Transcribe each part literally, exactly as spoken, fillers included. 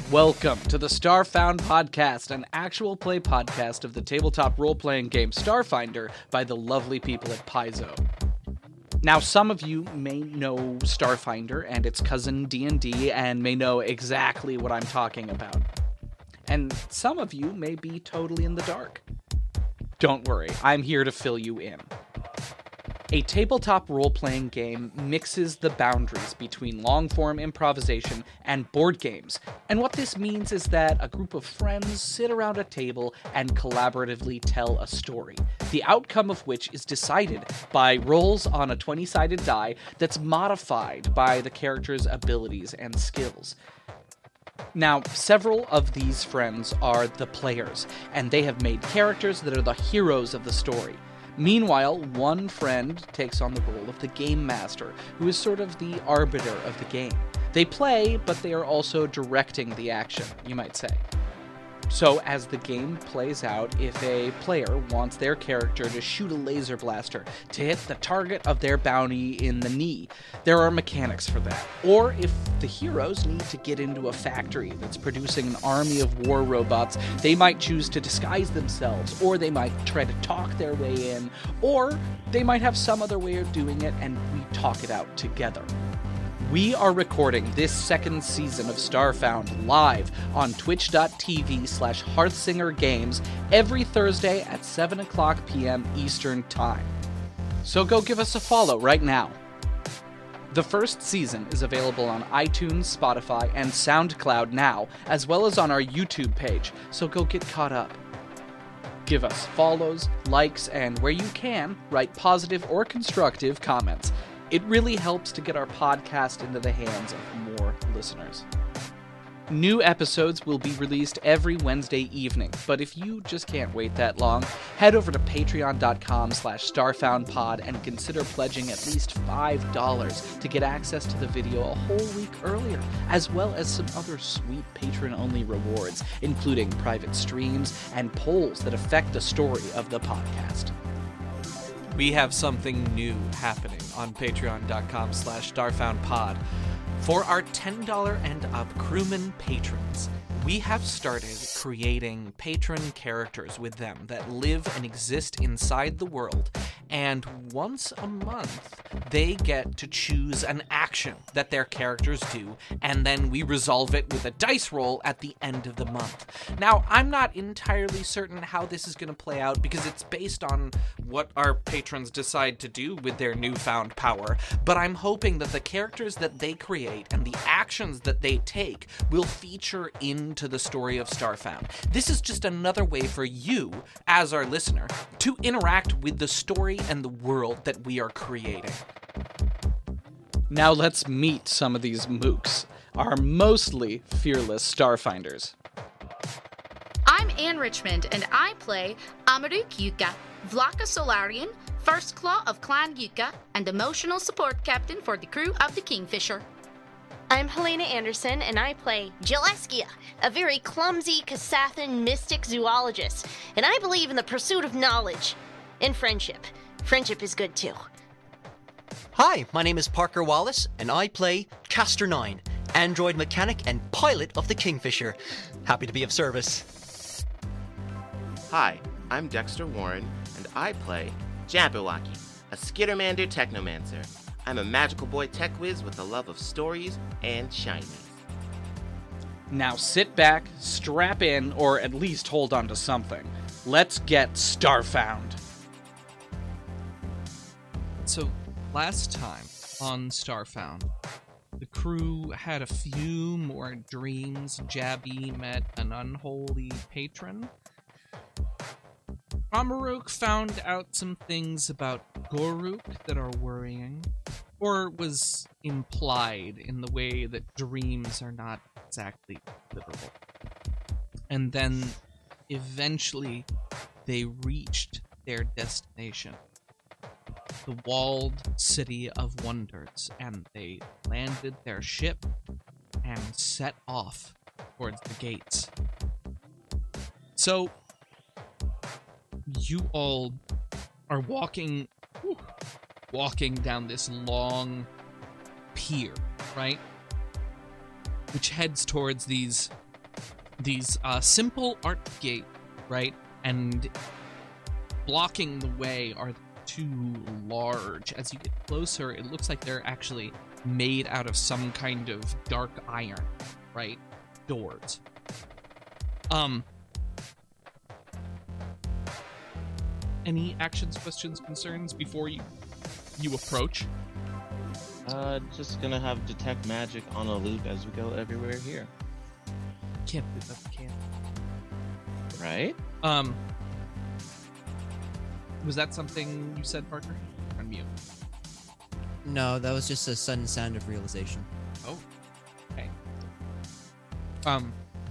Welcome to the Starfound Podcast, an actual play podcast of the tabletop role-playing game Starfinder by the lovely people at Paizo. Now, some of you may know Starfinder and its cousin D and D and may know exactly what I'm talking about. And some of you may be totally in the dark. Don't worry, I'm here to fill you in. A tabletop role-playing game mixes the boundaries between long-form improvisation and board games, and what this means is that a group of friends sit around a table and collaboratively tell a story, the outcome of which is decided by rolls on a twenty-sided die that's modified by the character's abilities and skills. Now, several of these friends are the players, and they have made characters that are the heroes of the story. Meanwhile, one friend takes on the role of the game master, who is sort of the arbiter of the game. They play, but they are also directing the action, you might say. So, as the game plays out, if a player wants their character to shoot a laser blaster to hit the target of their bounty in the knee, there are mechanics for that. Or if the heroes need to get into a factory that's producing an army of war robots, they might choose to disguise themselves, or they might try to talk their way in, or they might have some other way of doing it and we talk it out together. We are recording this second season of Starfound live on twitch.tv slash hearthsingergames every Thursday at seven o'clock p.m. Eastern Time. So go give us a follow right now. The first season is available on iTunes, Spotify, and SoundCloud now, as well as on our YouTube page, so go get caught up. Give us follows, likes, and where you can, write positive or constructive comments. It really helps to get our podcast into the hands of more listeners. New episodes will be released every Wednesday evening, but if you just can't wait that long, head over to patreon.com slash starfoundpod and consider pledging at least five dollars to get access to the video a whole week earlier, as well as some other sweet patron-only rewards, including private streams and polls that affect the story of the podcast. We have something new happening on patreon.com slash starfoundpod. For our ten dollars and up crewman patrons, we have started creating patron characters with them that live and exist inside the world, and once a month, they get to choose an action that their characters do, and then we resolve it with a dice roll at the end of the month. Now, I'm not entirely certain how this is going to play out because it's based on what our patrons decide to do with their newfound power, but I'm hoping that the characters that they create and the actions that they take will feature into the story of Starfound. This is just another way for you, as our listener, to interact with the story and the world that we are creating. Now let's meet some of these mooks, our mostly fearless Starfinders. I'm Anne Richmond, and I play Amaruk Yuka, Vlaka Solarian, First Claw of Clan Yuka, and emotional support captain for the crew of the Kingfisher. I'm Helena Anderson, and I play Jeleskia, a very clumsy Kasathan mystic zoologist, and I believe in the pursuit of knowledge and friendship. Friendship is good, too. Hi, my name is Parker Wallace, and I play Castor nine, android mechanic and pilot of the Kingfisher. Happy to be of service. Hi, I'm Dexter Warren, and I play Jabberwocky, a Skittermander Technomancer. I'm a magical boy tech whiz with a love of stories and shinies. Now sit back, strap in, or at least hold on to something. Let's get Starfound. So, last time on Starfound, the crew had a few more dreams. Jabby met an unholy patron. Amaruk found out some things about Goruk that are worrying, or was implied in the way that dreams are not exactly literal. And then, eventually, they reached their destination, the walled City of Wonders, and they landed their ship and set off towards the gates. So, you all are walking, whew, walking down this long pier, right? Which heads towards these these uh, simple art gate, right? And blocking the way are too large. As you get closer, it looks like they're actually made out of some kind of dark iron, right? Doors. Um. Any actions, questions, concerns before you you approach? Uh, just gonna have detect magic on a loop as we go everywhere here. Can't do that. Can't. Right? Um. Was that something you said, Parker? On mute. No, that was just a sudden sound of realization. Oh. Okay. Um.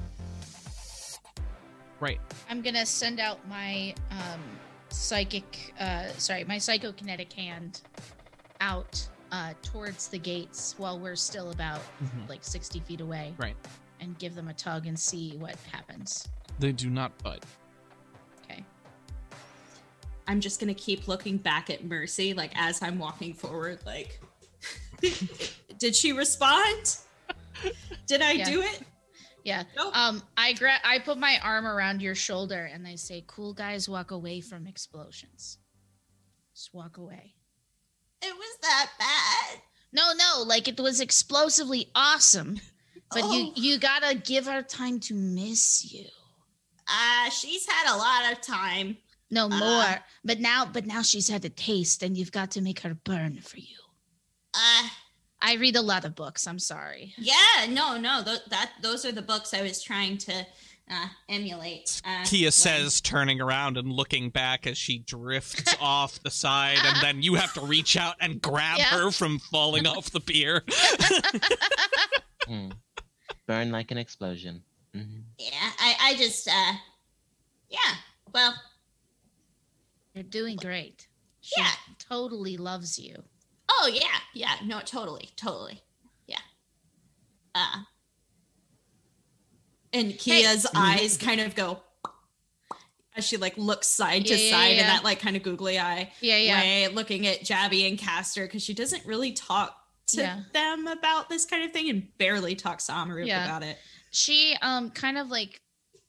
Right. I'm gonna send out my um, psychic, uh, sorry, my psychokinetic hand out uh, towards the gates while we're still about Mhm. like sixty feet away. Right. And give them a tug and see what happens. They do not bud. Okay. I'm just gonna keep looking back at Mercy, like as I'm walking forward, like, did she respond? Did I Yeah. do it? Yeah. Nope. Um, I gra- I put my arm around your shoulder and I say, "Cool guys, walk away from explosions. Just walk away." It was that bad. No, no, like it was explosively awesome, but Oh. you you gotta give her time to miss you. Uh, she's had a lot of time. No Uh. more. But now, but now she's had a taste, and you've got to make her burn for you. Uh, I read a lot of books. I'm sorry. yeah, no, no, th- that those are the books I was trying to uh, emulate. Uh, Kia when- says, turning around and looking back as she drifts off the side, and then you have to reach out and grab Yeah. her from falling off the pier. Hmm. Burn like an explosion. Mhm. Yeah, I, I just, uh, yeah, well, You're doing great. She Yeah. totally loves you. oh yeah, yeah, no, totally, totally, yeah. Uh, and Kia's eyes kind of go as she like looks side to Yeah, yeah, side in yeah. that like kind of googly eye Yeah, yeah. way, looking at Jabby and Castor because she doesn't really talk to Yeah. them about this kind of thing and barely talks to Amaru Yeah. about it. She um kind of like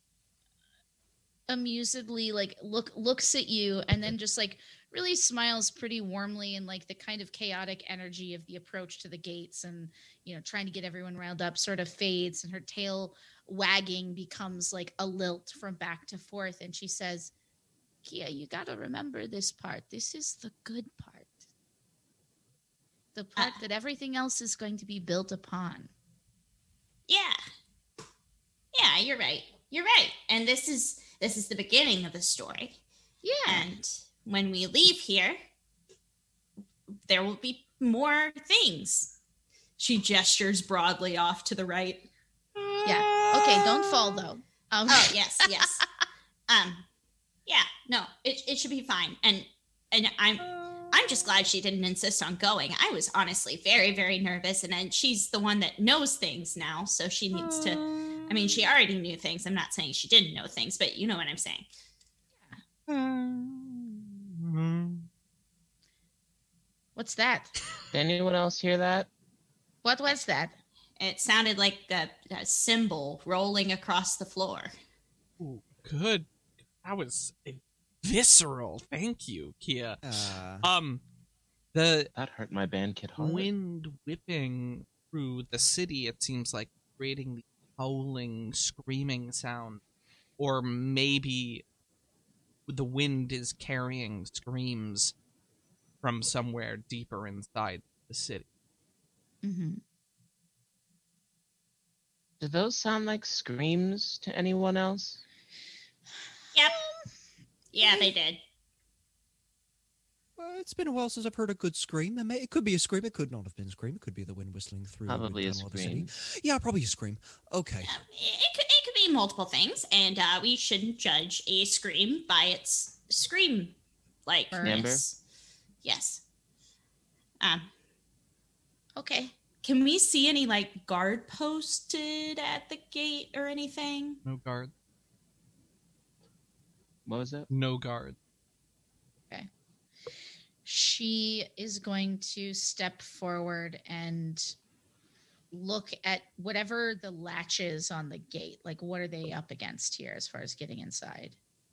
amusedly like look looks at you and then just like really smiles pretty warmly, and like the kind of chaotic energy of the approach to the gates and, you know, trying to get everyone riled up sort of fades, and her tail wagging becomes like a lilt from back to forth, and she says, "Kia, you got to remember this part. This is the good part. The part Uh. that everything else is going to be built upon." Yeah. Yeah, you're right. You're right. And this is this is the beginning of the story. Yeah. And when we leave here, there will be more things. She gestures broadly off to the right. Yeah. Okay, don't fall though. Um, Oh, yes, yes. um yeah, no, it it should be fine. And and I'm I'm just glad she didn't insist on going. I was honestly very, very nervous, and then she's the one that knows things now, so she needs to I mean, she already knew things. I'm not saying she didn't know things, but you know what I'm saying. What's that? Did anyone else hear that? What was that? It sounded like a, a cymbal rolling across the floor. Ooh, good. That was visceral. Thank you, Kia. Uh, Um, the That hurt my band kid hard. wind whipping through the city, it seems like, creating the howling, screaming sound. Or maybe the wind is carrying screams from somewhere deeper inside the city. Mm-hmm. Do those sound like screams to anyone else? Yep. Yeah, they did. well, it's been a while since I've heard a good scream. It, may, it could be a scream. It could not have been a scream. It could be the wind whistling through. Probably a down all the city. scream. Yeah, probably a scream. Okay. Um, it, could, it could be multiple things, and uh, we shouldn't judge a scream by its scream like Amber? Yes. Um, Okay. can we see any like guard posted at the gate or anything? No guard. What was it? No guard. She is going to step forward and look at whatever the latch is on the gate. Like, what are they up against here as far as getting inside?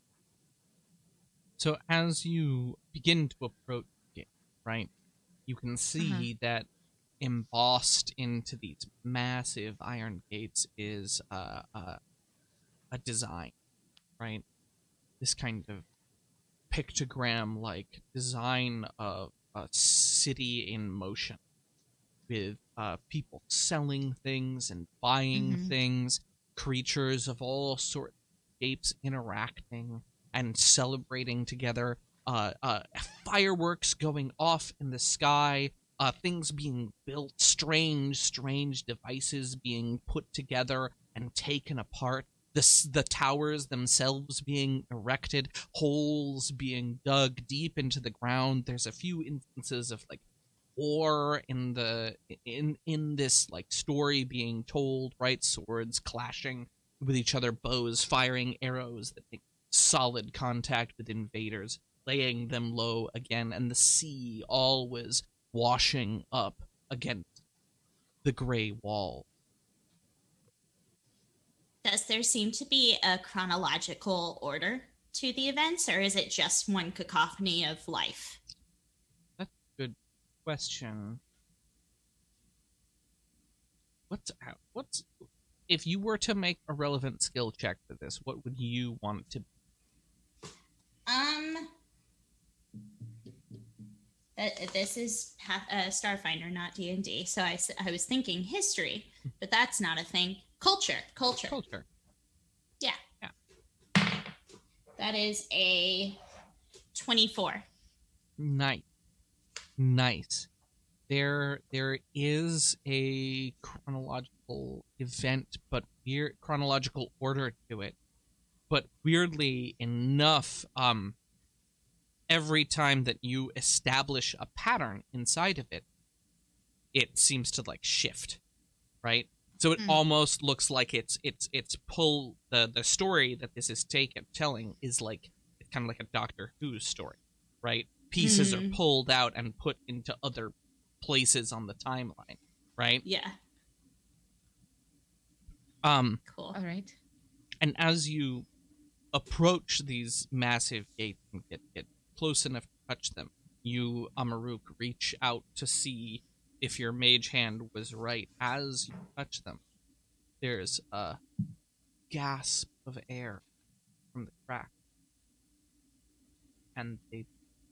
So as you begin to approach it, right, you can see Uh-huh. that embossed into these massive iron gates is uh, uh, a design, right? This kind of pictogram-like design of a city in motion, with uh, people selling things and buying Mhm. things, creatures of all sorts of shapes interacting and celebrating together, uh, uh, fireworks going off in the sky, uh, things being built, strange, strange devices being put together and taken apart, the, s- the towers themselves being erected, holes being dug deep into the ground. There's a few instances of, like, war in the in in this like story being told, right? Swords clashing with each other, bows firing arrows that make solid contact with invaders, laying them low again, and the sea always washing up against the gray wall. Does there seem to be a chronological order to the events, or is it just one cacophony of life? That's a good question. What's out? What's if you were to make a relevant skill check for this? What would you want it to be? Um, th- this is ha- uh, Starfinder, not D and D. So I, s- I was thinking history, but that's not a thing. Culture, culture. Culture. Yeah. Yeah. That is a twenty-four. Nice. Nice. There there is a chronological event, but weird chronological order to it. But weirdly enough, um every time that you establish a pattern inside of it, it seems to like shift, right? So it Mm. almost looks like it's it's it's pull the the story that this is taken telling is like it's kind of like a Doctor Who story, right? Pieces Mhm. are pulled out and put into other places on the timeline, right? Yeah. Um, Cool. All right. and as you approach these massive gates and get, get close enough to touch them, you, Amaruk, reach out to see if your mage hand was right. As you touch them, there's a gasp of air from the crack, and they,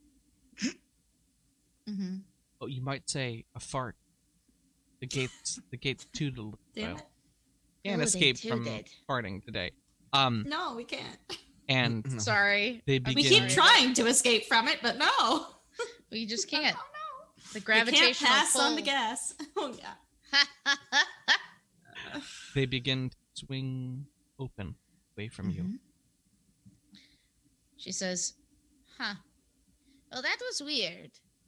Mm-hmm. oh, you might say a fart. The gates, the gates tooted a little Damn while. it. Can't Oh, they escape from tooted. farting today. Um, No, we can't. and No. Sorry. They I'm We begin- keep sorry. trying to escape from it, but no. We just can't. Oh, no. The You gravitational can't pass pull. on the gas. Oh, yeah. they begin to swing open away from you. Mhm. She says, "Huh. Well, that was weird,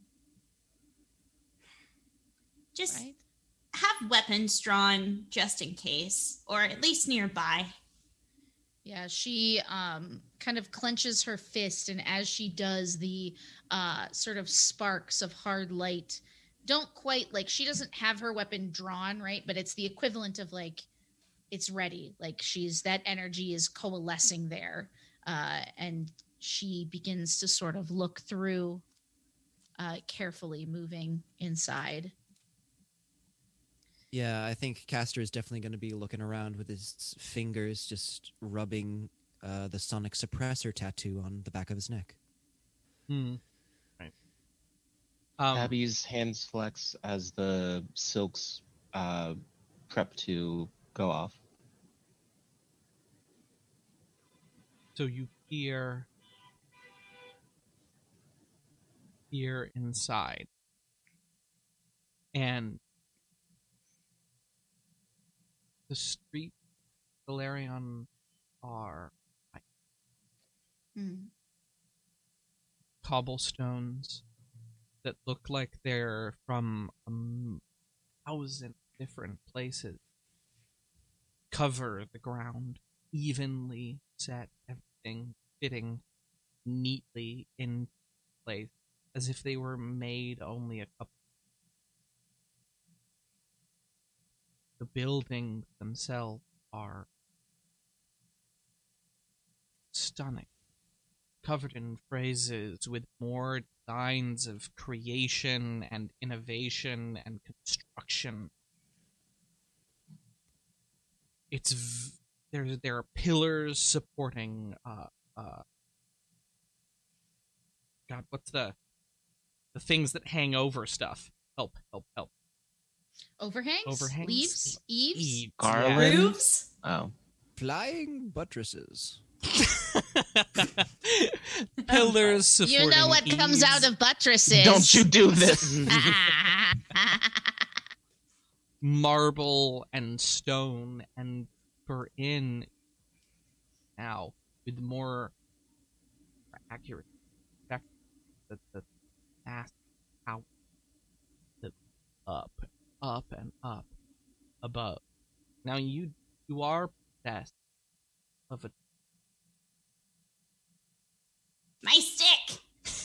Just right?" have weapons drawn just in case, or at least nearby. Yeah, she um, kind of clenches her fist, and as she does, the uh, sort of sparks of hard light don't quite like she doesn't have her weapon drawn, right? But it's the equivalent of like it's ready, like she's that energy is coalescing there, uh, and she begins to sort of look through, uh, carefully moving inside. Yeah, I think Castor is definitely going to be looking around with his fingers just rubbing uh, the sonic suppressor tattoo on the back of his neck. Hmm. Right. Um, Abby's hands flex as the silks uh, prep to go off. So you hear here inside, and the street Galarion are Hmm. cobblestones that look like they're from a m- thousand different places. Cover the ground, evenly set, everything fitting neatly in place, as if they were made only a couple. the buildings themselves are stunning, covered in phrases with more signs of creation and innovation and construction. It's v- there. There are pillars supporting. Uh, uh, God, what's the the things that hang over stuff? Help! Help! Help! Overhangs? Overhangs? Leaves? Eaves? Eaves, Garland? Roofs? Oh. Flying buttresses. Pillars supporting You know what comes eaves. out of buttresses. Don't you do this! Marble and stone, and for in now with more accurate the the mass out the up up and up above. Now you you are possessed of a My stick.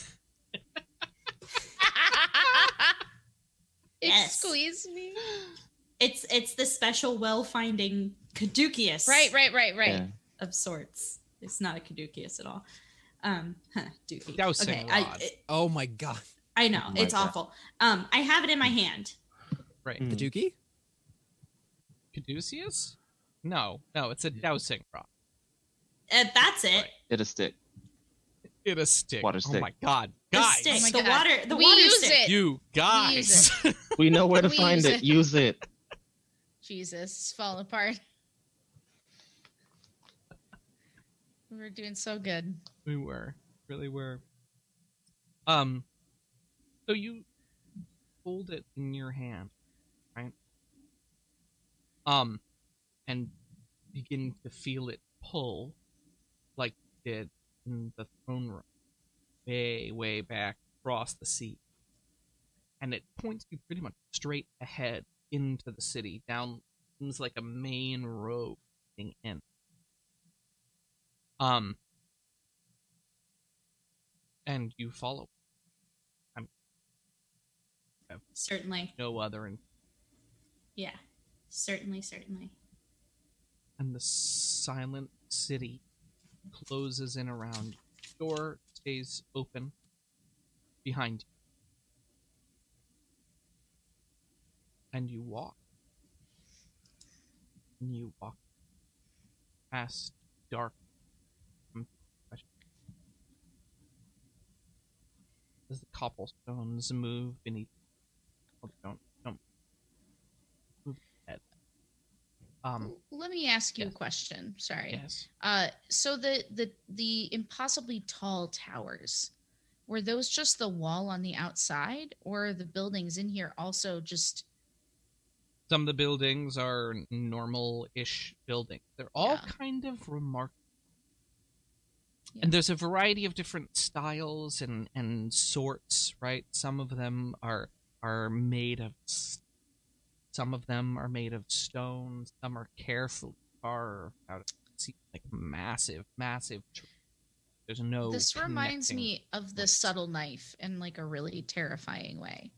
Yes. Squeeze me. It's it's the special well-finding caduceus. Right, right, right, right. Yeah. Of sorts. It's not a caduceus at all. Um, huh, dookie. Dowsing okay, I, rod. it- Oh my god. I know Oh my it's God. awful. Um, I have it in my hand. right. Mm. The Dookie? Caduceus? No, no, it's a dowsing rod. Uh, that's it. Hit a stick. It a stick. Water Oh stick. my god, The guys! stick, Oh my the God. water, the We water use stick. it. You guys! use We know where to We find use it. it. Use it. Jesus, it's falling apart. We were doing so good. We were, really were. Um, so you hold it in your hand, right? Um, and begin to feel it pull, like you did in the throne room, way, way back across the sea, and it points you pretty much straight ahead into the city, down seems like a main road leading in. Um. And you follow. I'm Certainly. no other, and Yeah. Certainly, certainly. and the silent city closes in around you. Door stays open behind you, and you walk. And you walk past dark. As the cobblestones move beneath, oh, don't don't move your head. Um. Let me ask you yes. a question. Sorry. Yes. Uh, so the the the impossibly tall towers, were those just the wall on the outside, or are the buildings in here also just? Some of the buildings are normal-ish buildings. They're all Yeah. kind of remarkable. Yeah. And there's a variety of different styles and, and sorts, right? Some of them are are made of s- some of them are made of stone, some are carefully carved out of see, like massive, massive tree. There's no This reminds connecting me of the points. subtle knife in like a really terrifying way.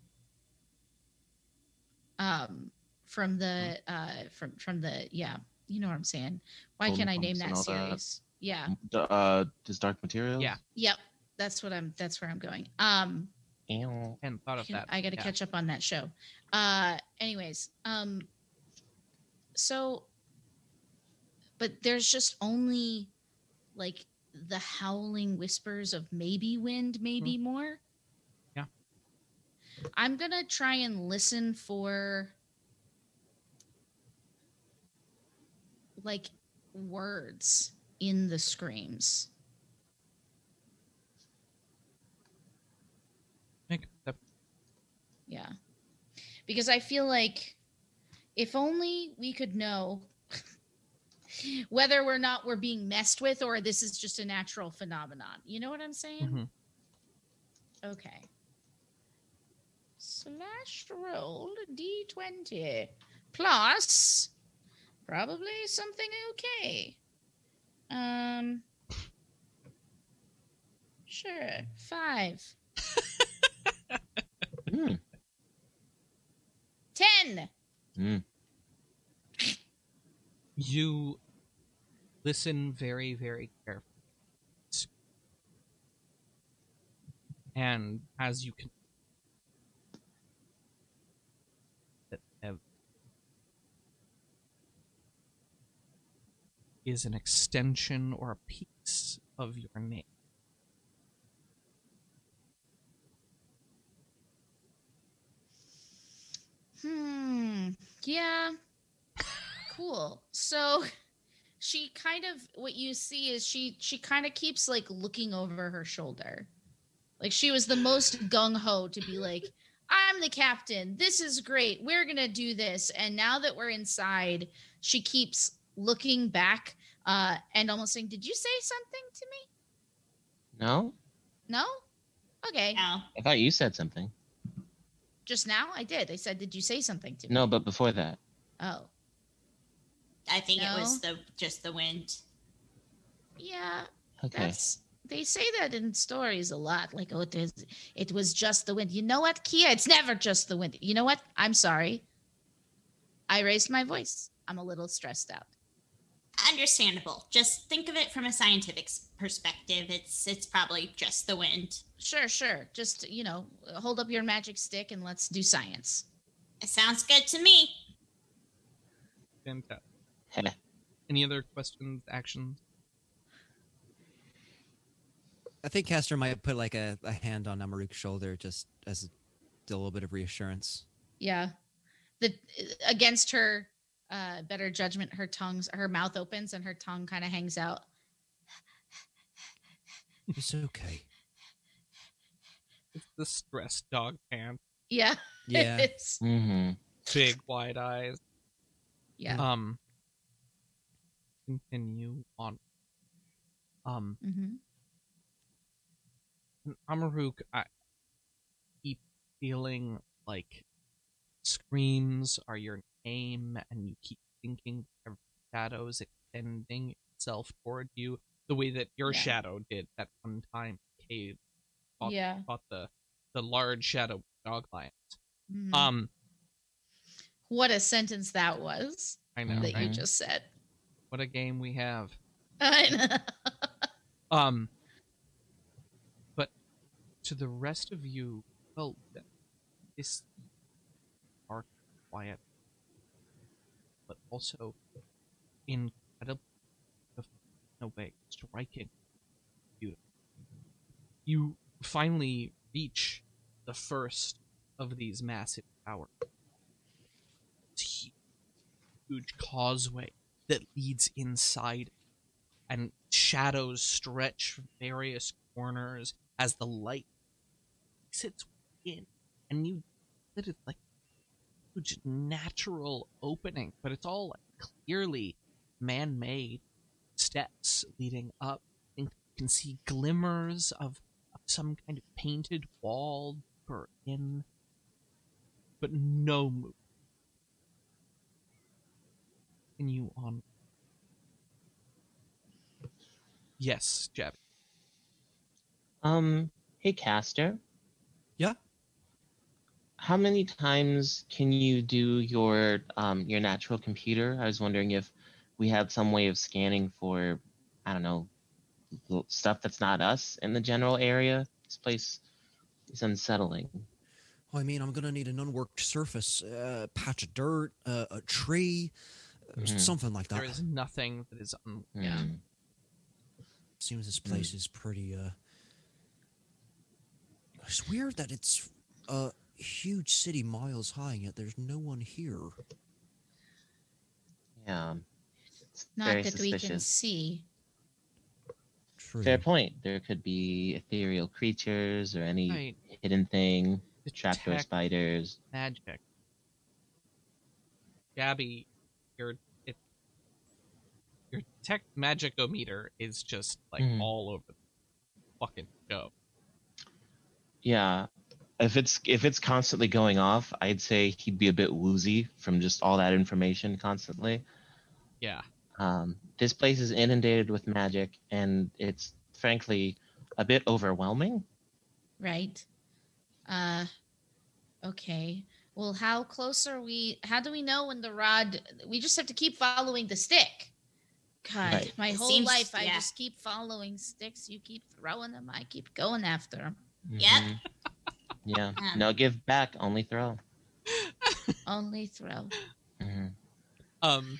Um, from the uh, from from the yeah, you know what I'm saying. Why Golden can't I name Pumps and that all that. series? Yeah. D- Uh, does Dark Materials? Yeah. Yep. That's what I'm. That's where I'm going. Um, Ew. And thought I, of can- that. I got to yeah. catch up on that show. Uh, anyways, um, so, but there's just only like the howling whispers of maybe wind, maybe more. Yeah. I'm gonna try and listen for like words in the screams. Make a- Yeah. Because I feel like if only we could know whether or not we're being messed with or this is just a natural phenomenon. You know what I'm saying? Mhm. Okay. Slash roll d twenty plus probably something okay. Um sure. Five. Mm. Ten. Mm. You listen very, very carefully. And as you can, that Ev is an extension or a piece of your name. Hmm. Yeah. Cool. So she kind of, what you see is she she kind of keeps like looking over her shoulder. Like she was the most gung-ho to be like, I'm the captain. This is great. We're going to do this. And now that we're inside, she keeps looking back uh, and almost saying, did you say something to me? No? No? Okay. No. I thought you said something. Just now I did. I said, did you say something to me? No, but before that. Oh. I think No? it was the just the wind. Yeah. Okay. That's they say that in stories a lot. Like, oh, it was, it was just the wind. You know what, Kia? It's never just the wind. You know what? I'm sorry. I raised my voice. I'm a little stressed out. Understandable. Just think of it from a scientific s- perspective. It's it's probably just the wind. Sure, sure. Just, you know, hold up your magic stick and let's do science. It sounds good to me. Fantastic. Heh. Any other questions, actions? I think Castor might put like a, a hand on Amaruk's shoulder just as a, a little bit of reassurance. Yeah. The against her uh better judgment, her tongue's her mouth opens and her tongue kind of hangs out. It's okay. It's the stressed dog pants, Yeah. Yeah. It's Mm-hmm. big wide eyes. yeah. Um. Continue on. Um. Mm-hmm. Amaruk, I keep feeling like screams are your name, and you keep thinking of shadows extending itself toward you, the way that your Yeah. shadow did that one time. Cave fought, Yeah. fought the the large shadow dog lions. Mhm. Um, What a sentence that was I know, that you right? just said. What a game we have. I know. Um, but to the rest of you, well, th- this are quiet, but also incredible, in a way, striking, beautiful. You finally reach the first of these massive towers. It's a huge causeway that leads inside, and shadows stretch from various corners as the light sits in, and you that it's like a huge natural opening, but it's all like clearly man-made steps leading up, and you can see glimmers of, of some kind of painted wall or in, but no move. Continue on. Yes, Jeb. Um, hey, Caster. Yeah? How many times can you do your um your natural computer? I was wondering if we have some way of scanning for, I don't know, l- stuff that's not us in the general area. This place is unsettling. Well, I mean, I'm going to need an unworked surface, uh, patch of dirt, uh, a tree, uh, Mhm. something like that. There is nothing that is un- Yeah. Hmm. Seems this place is pretty, uh... It's weird that it's a huge city miles high, yet there's no one here. Yeah. It's Not very that we can suspicious. see. True. Fair point. There could be ethereal creatures or any Right. hidden thing, trapdoor Detect spiders. magic. Gabby, your it, your tech magicometer is just like Mhm. all over the fucking show. Yeah. If it's if it's constantly going off, I'd say he'd be a bit woozy from just all that information constantly. Yeah. Um, this place is inundated with magic, and it's frankly a bit overwhelming. Right. Uh okay. Well, how close are we? How do we know when the rod? We just have to keep following the stick. God, Right. my It whole seems- life I yeah. just keep following sticks. You keep throwing them. I keep going after them. Yep. Mhm. Yeah. Um, No give back, only throw. Only throw. hmm Um.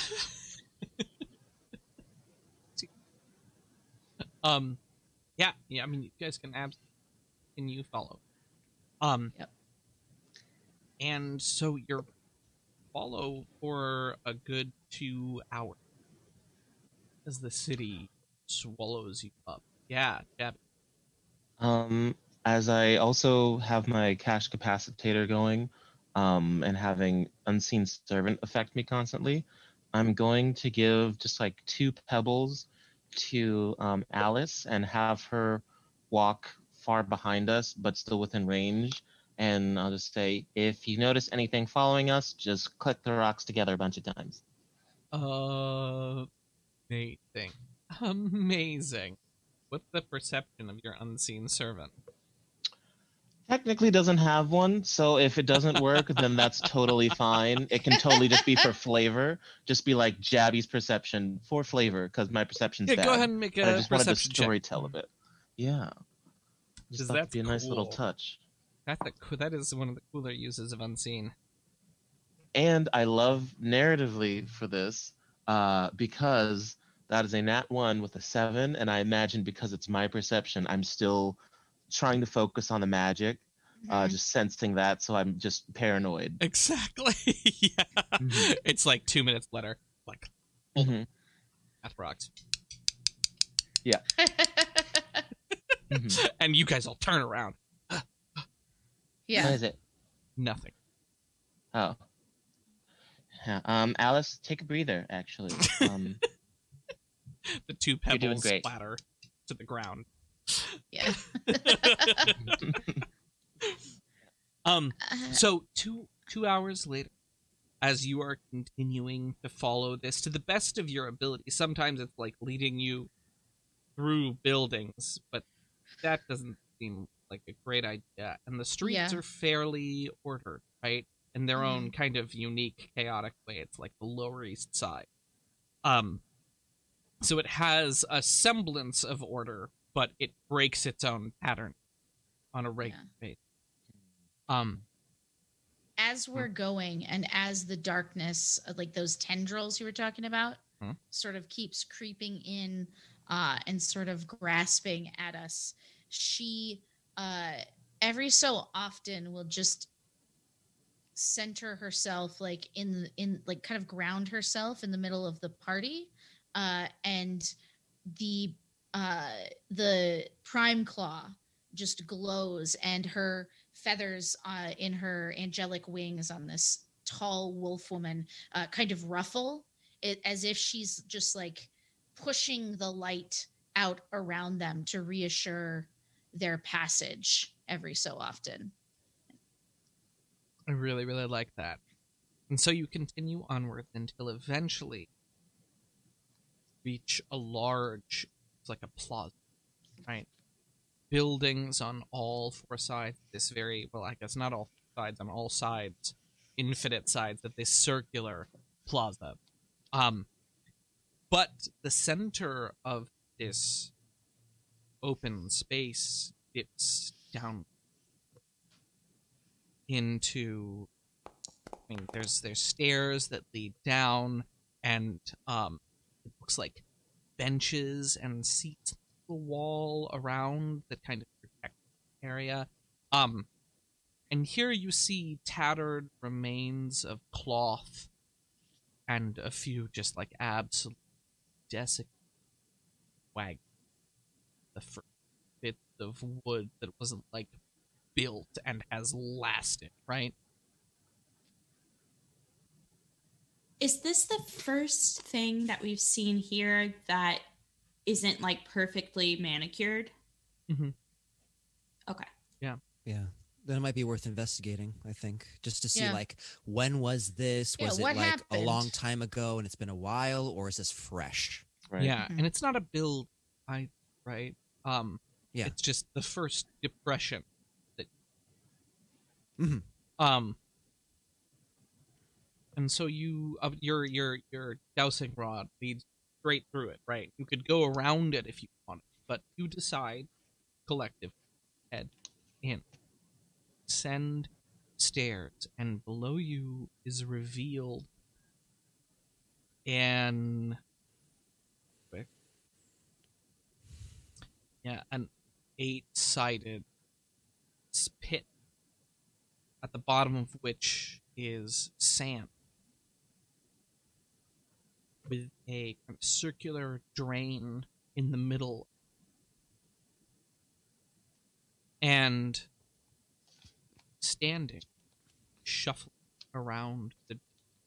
um. Yeah. Yeah. I mean, you guys can abs. Can you follow? Um. Yep. And so you're follow for a good two hours as the city swallows you up. Yeah. Yeah. Um, as I also have my cash capacitator going, um, and having unseen servant affect me constantly, I'm going to give just like two pebbles to um, Alice and have her walk far behind us, but still within range. And I'll just say, if you notice anything following us, just click the rocks together a bunch of times. Uh, amazing. Amazing. What's the perception of your unseen servant? Technically doesn't have one, so if it doesn't work, then that's totally fine. It can totally just be for flavor. Just be like Jabby's perception for flavor, because my perception's Yeah, bad. go ahead and make But I a just wanted to perception check. storytell a bit. Yeah. Just Because thought it'd that's be a nice little cool. touch. That's a, coo- that is one of the cooler uses of unseen. And I love narratively for this, uh, because that is a nat one with a seven, and I imagine because it's my perception, I'm still trying to focus on the magic, uh, Mhm. just sensing that, so I'm just paranoid. Exactly. Yeah. Mhm. It's like two minutes later. Like, Mhm. math rocks. Mhm. And you guys all turn around. Yeah. What is it? Nothing. Oh. Yeah, um, Alice, take a breather, actually. Um, The two You're doing pebbles great. splatter to the ground. Yeah. Um. Uh, So two two hours later, as you are continuing to follow this to the best of your ability, sometimes it's like leading you through buildings, but that doesn't seem like a great idea. And the streets Yeah. are fairly ordered, right? In their own kind of unique, chaotic way. It's like the Lower East Side. Um. So it has a semblance of order, but it breaks its own pattern on a regular basis. Um. as we're going and as the darkness, uh, like those tendrils you were talking about, Hmm. sort of keeps creeping in uh, and sort of grasping at us, she uh, every so often will just center herself, like in in like kind of ground herself in the middle of the party, uh, and the uh, the prime claw just glows, and her feathers uh, in her angelic wings on this tall wolf woman uh, kind of ruffle it as if she's just like pushing the light out around them to reassure their passage every so often. I really, really like that. And so you continue onward until eventually reach a large, it's like a plaza, right? Buildings on all four sides. This very, well, I guess not all sides, on all sides, infinite sides of this circular plaza. Um, but the center of this open space dips down into, I mean, there's there's stairs that lead down, and um, it looks like benches and seats on the wall around that kind of protect the area. Um, and here you see tattered remains of cloth and a few just like absolute desiccated wagons. The first bits of wood that wasn't like built and has lasted, right? Is this the first thing that we've seen here that isn't like perfectly manicured? Mm-hmm. Okay. Yeah. Yeah. Then it might be worth investigating, I think, just to see Yeah. like when was this? Yeah, Was what it like happened? a long time ago and it's been a while, or is this fresh? Right. Yeah, Mhm. and it's not a build, I right? Um, Yeah. it's just the first depression that. Mhm. Um, and so you uh, your your your dowsing rod leads straight through it, right? You could go around it if you wanted, but you decide collective head in, send stairs, and below you is revealed an quick yeah an eight-sided pit, at the bottom of which is sand with a kind of circular drain in the middle. And standing, shuffling around the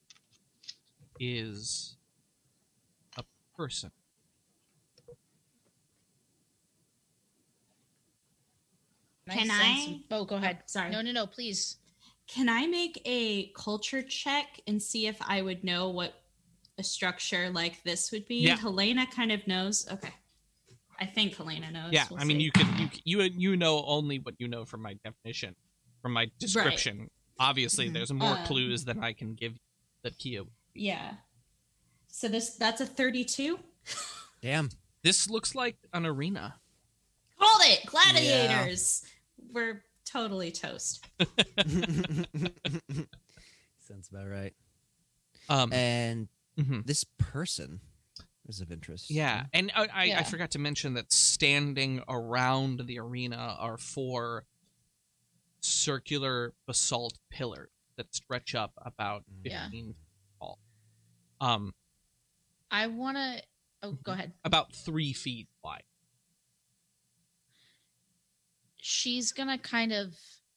is a person. Can Nice I? sense- Oh, go ahead. Sorry. No, no, no, please. Can I make a culture check and see if I would know what a structure like this would be? Yeah. Helena kind of knows. Okay. I think Helena knows. Yeah, We'll I mean, see. you can you you you know only what you know from my definition, from my description. Obviously, Mhm. there's more Um, clues than I can give you that Kia. Yeah. So this that's a thirty-two. Damn. This looks like an arena. Called it. Gladiators. We're totally toast. Sounds about right. Um, And mhm. this person is of interest. Yeah, and I, I, Yeah. I forgot to mention that standing around the arena are four circular basalt pillars that stretch up about Yeah. fifteen feet tall. Um, I want to. Oh, go ahead. about three feet wide. She's going to kind of.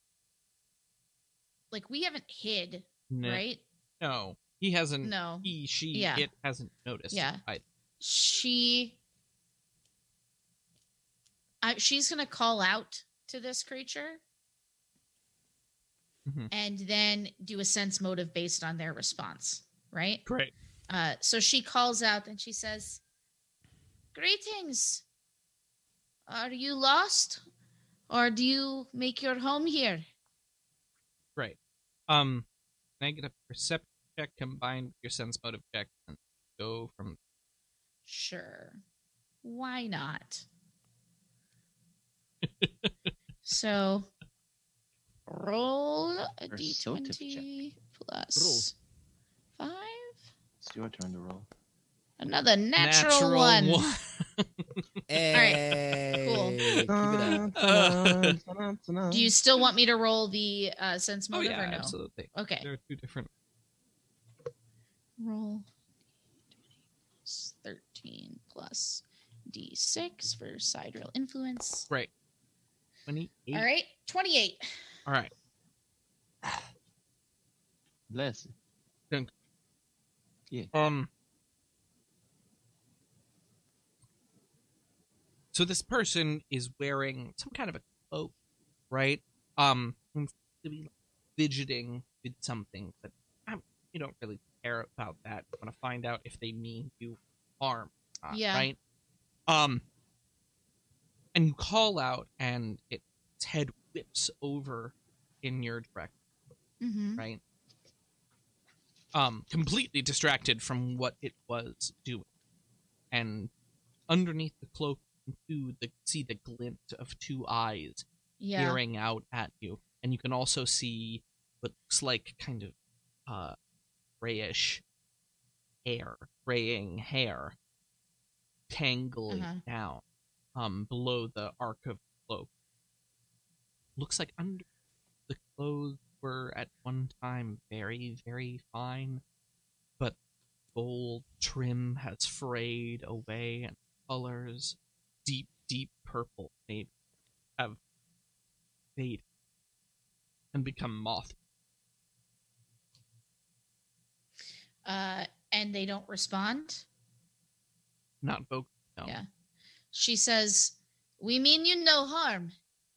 Like, we haven't hid, No, right? No, he hasn't. No. He, she, Yeah. it hasn't noticed. Yeah. I, She. I, she's going to call out to this creature Mhm. and then do a sense motive based on their response, right? Great. Uh, so she calls out and she says, "Greetings. Are you lost? Or do you make your home here?" Great. Um, can I get a perception check combined with your sense motive check and go from Sure. Why not? So roll a d Perceptive twenty plus five. It's your turn to roll. Another natural, one. Hey, Cool. keep it up. Do you still want me to roll the uh, sense Oh motive yeah, or no? absolutely. Okay. There are two different. Roll thirteen plus d six for sidereal influence. Right. Twenty-eight. All right, twenty-eight. All right. Bless you. Think. Yeah. Um. So this person is wearing some kind of a cloak, right? Um, seems to be fidgeting with something, but um, you don't really care about that. You want to find out if they mean you harm, or not, Yeah. right? Um, and you call out, and its head whips over in your direction, Mm-hmm. right? Um, completely distracted from what it was doing, and underneath the cloak, you the, see the glint of two eyes Yeah. peering out at you, and you can also see what looks like kind of uh, grayish hair, graying hair, tangling Uh-huh. down um, below the arc of the cloak. Looks like under the clothes were at one time very, very fine, but gold trim has frayed away, and colors, deep, deep purple, maybe, have faded and become moth. Uh, and they don't respond. Not vocal. No. Yeah. She says, "We mean you no harm.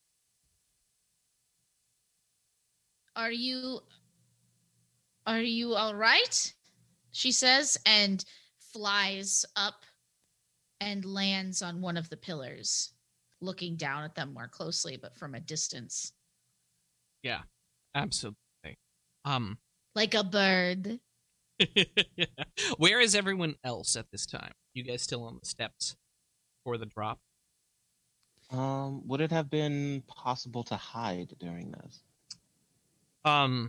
Are you are you all right?" She says, and flies up and lands on one of the pillars, looking down at them more closely, but from a distance. Yeah, absolutely. Um, Like a bird. Where is everyone else at this time? You guys still on the steps for the drop? Um, would it have been possible to hide during this? Um,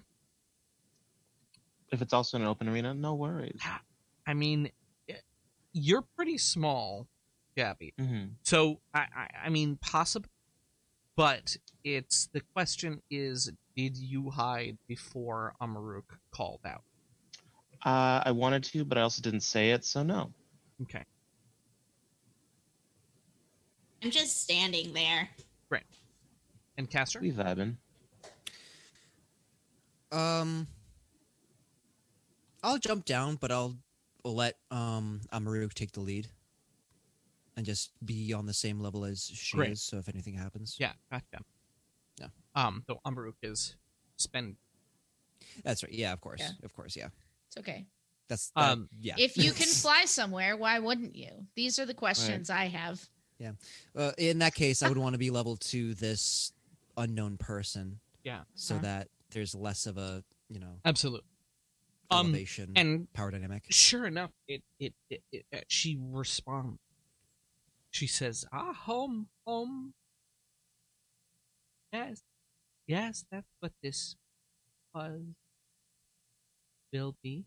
If it's also an open arena, no worries. I mean, you're pretty small, Gabby. Mm-hmm. So I, I, I mean, possible, but it's the question is, did you hide before Amaruk called out? Uh, I wanted to, but I also didn't say it, so no. Okay, I'm just standing there. great. And Caster? We vibing. Um, I'll jump down, but I'll let um Amaruk take the lead, and just be on the same level as she Great. is. So if anything happens, Yeah, gotcha. Yeah. Um, though Amaruk is spend. that's right. Yeah, of course, Yeah. of course, yeah. It's okay. That's that, Um, yeah. If you can fly somewhere, why wouldn't you? These are the questions I have. Uh, in that case, I would want to be level to this unknown person, Yeah, so Uh-huh. that there's less of a you know absolutely. Um, elevation and power dynamic. sure enough, it it, it, it uh, she responds. She says, "Ah, home, home. Yes, yes, that's what this was. Will be.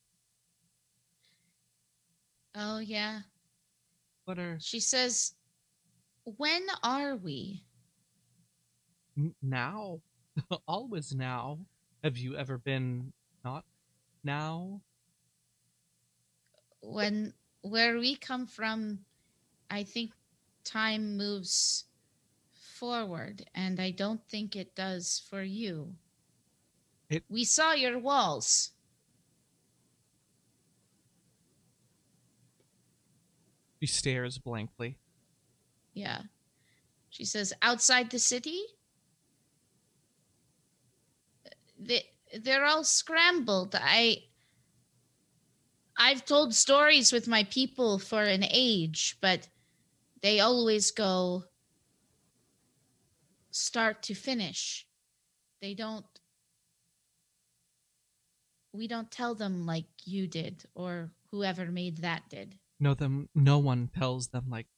Oh, yeah. What are She says, when are we? n- now? Always now. Have you ever been not now? When, where we come from, I think time moves forward, and I don't think it does for you. It- We saw your walls. She stares blankly. Yeah. She says, outside the city? They, they're all scrambled. I, I've told stories with my people for an age, but they always go start to finish. They don't, we don't tell them like you did or whoever made that did. No, them. No one tells them like.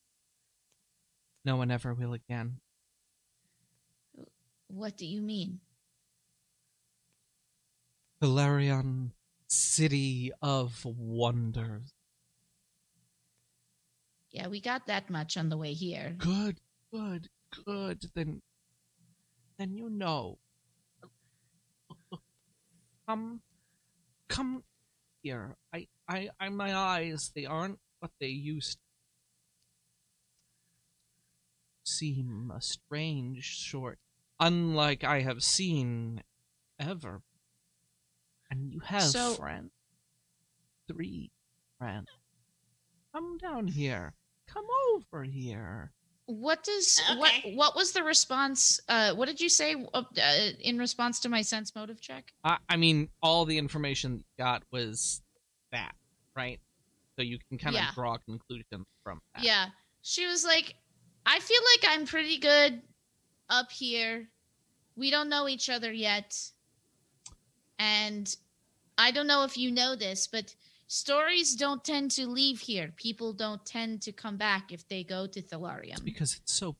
No one ever will again. What do you mean? Valerian, city of wonders. Yeah, we got that much on the way here. Good, good, good. Then, then you know. Come, come here. I, I, I, my eyes. They aren't what they used to. Seem a strange sort, unlike I have seen ever. And you have So- friends. Three friends. Come down here. Come over here. What does Okay. what what was the response? Uh, what did you say uh, uh, in response to my sense motive check? I, I mean, all the information you got was that, right? So you can kind of Yeah. draw a conclusion from that. Yeah, she was like, I feel like I'm pretty good up here. We don't know each other yet, and I don't know if you know this, but stories don't tend to leave here. People don't tend to come back if they go to Thalarium. It's because it's so.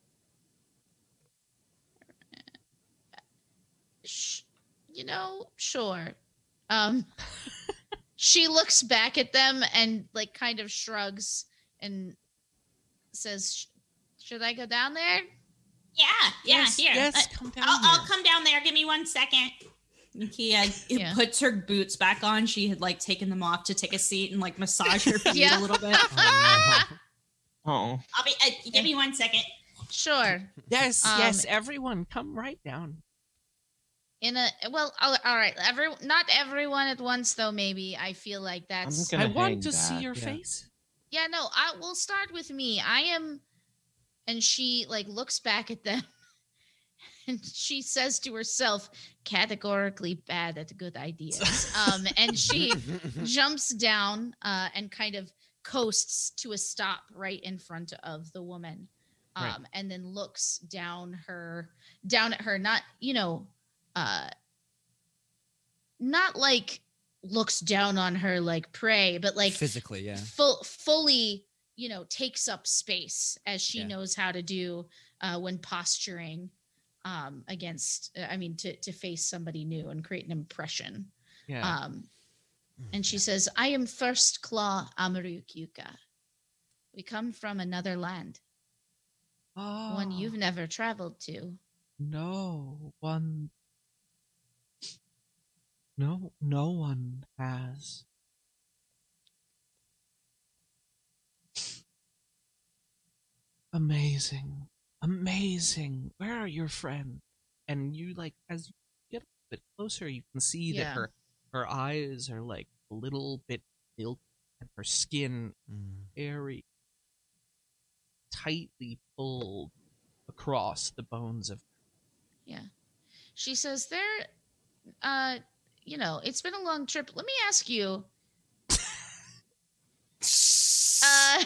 Sh- you know, sure. Um, she looks back at them and like kind of shrugs and says, "Sh- "Should I go down there?" Yeah, yeah, Yes, here. yes, Uh, come down I'll, I'll here. come down there. Give me one second. He uh, Yeah. puts her boots back on. She had like taken them off to take a seat and like massage her feet Yeah. a little bit. Oh, I'll be. Uh, give me one second. Sure. Yes, Um, yes, everyone, come right down. In a well, all, all right. Every not everyone at once though. Maybe I feel like I'm that's gonna I want hang to see back, your yeah. face. yeah. No, I will start with me. I am, and she like looks back at them, and she says to herself, categorically bad at good ideas. Um, and she jumps down uh, and kind of coasts to a stop right in front of the woman, um, Right. and then looks down her down at her. Not you know, uh, not like looks down on her like prey, but like physically, yeah. full fully, you know, takes up space as she Yeah. knows how to do uh, when posturing um, against, I mean, to, to face somebody new and create an impression. Yeah. Um, and she says, I am First Claw Amarukyuka. We come from another land, oh, one you've never traveled to. No one. No, no one has. Amazing. Amazing. Where are your friends? And you, like, as you get a bit closer, you can see Yeah. that her her eyes are, like, a little bit milky, and her skin Mm. very tightly pulled across the bones of. Yeah. She says, there, uh, you know, it's been a long trip. Let me ask you, uh,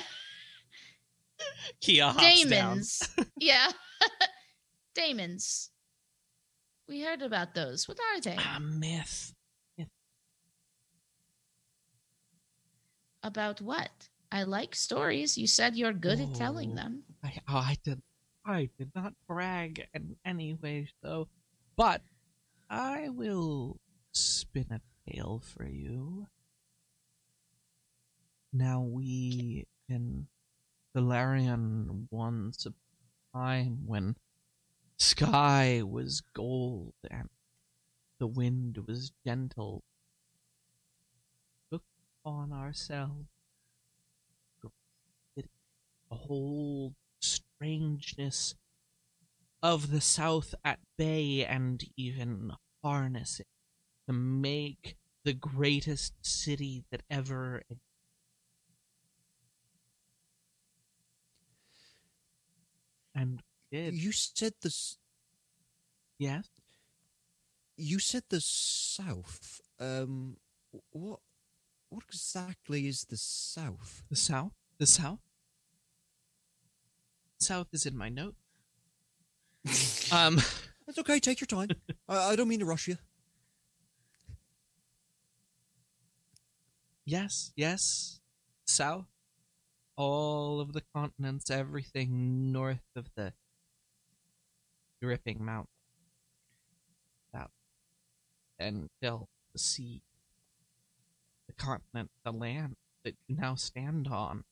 Kia hops down. Daemons. Yeah. Daemons. We heard about those. What are they? A myth. About what? I like stories. You said you're good at telling Oh. them. I, oh, I did. I did not brag in any way, though. But I will spin a tale for you. Now we in Valerian once a time when sky was gold and the wind was gentle, took on ourselves the whole strangeness of the South at bay and even harness it to make the greatest city that ever existed. And we did. You said the s- Yes? you said the South. Um, what what exactly is the South? The South? The South? South is in my note. um, That's okay. Take your time. I, I don't mean to rush you. yes, yes. South. All of the continents, everything north of the dripping mountain. South. Until the sea. The continent, the land that you now stand on.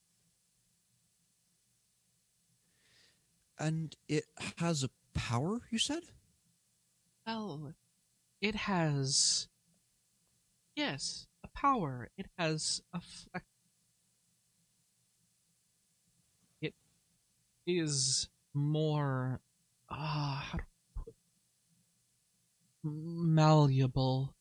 And it has a power, you said? Well, it has. Yes, a power. It has a flex. It is more. Ah, how do I put it? Malleable.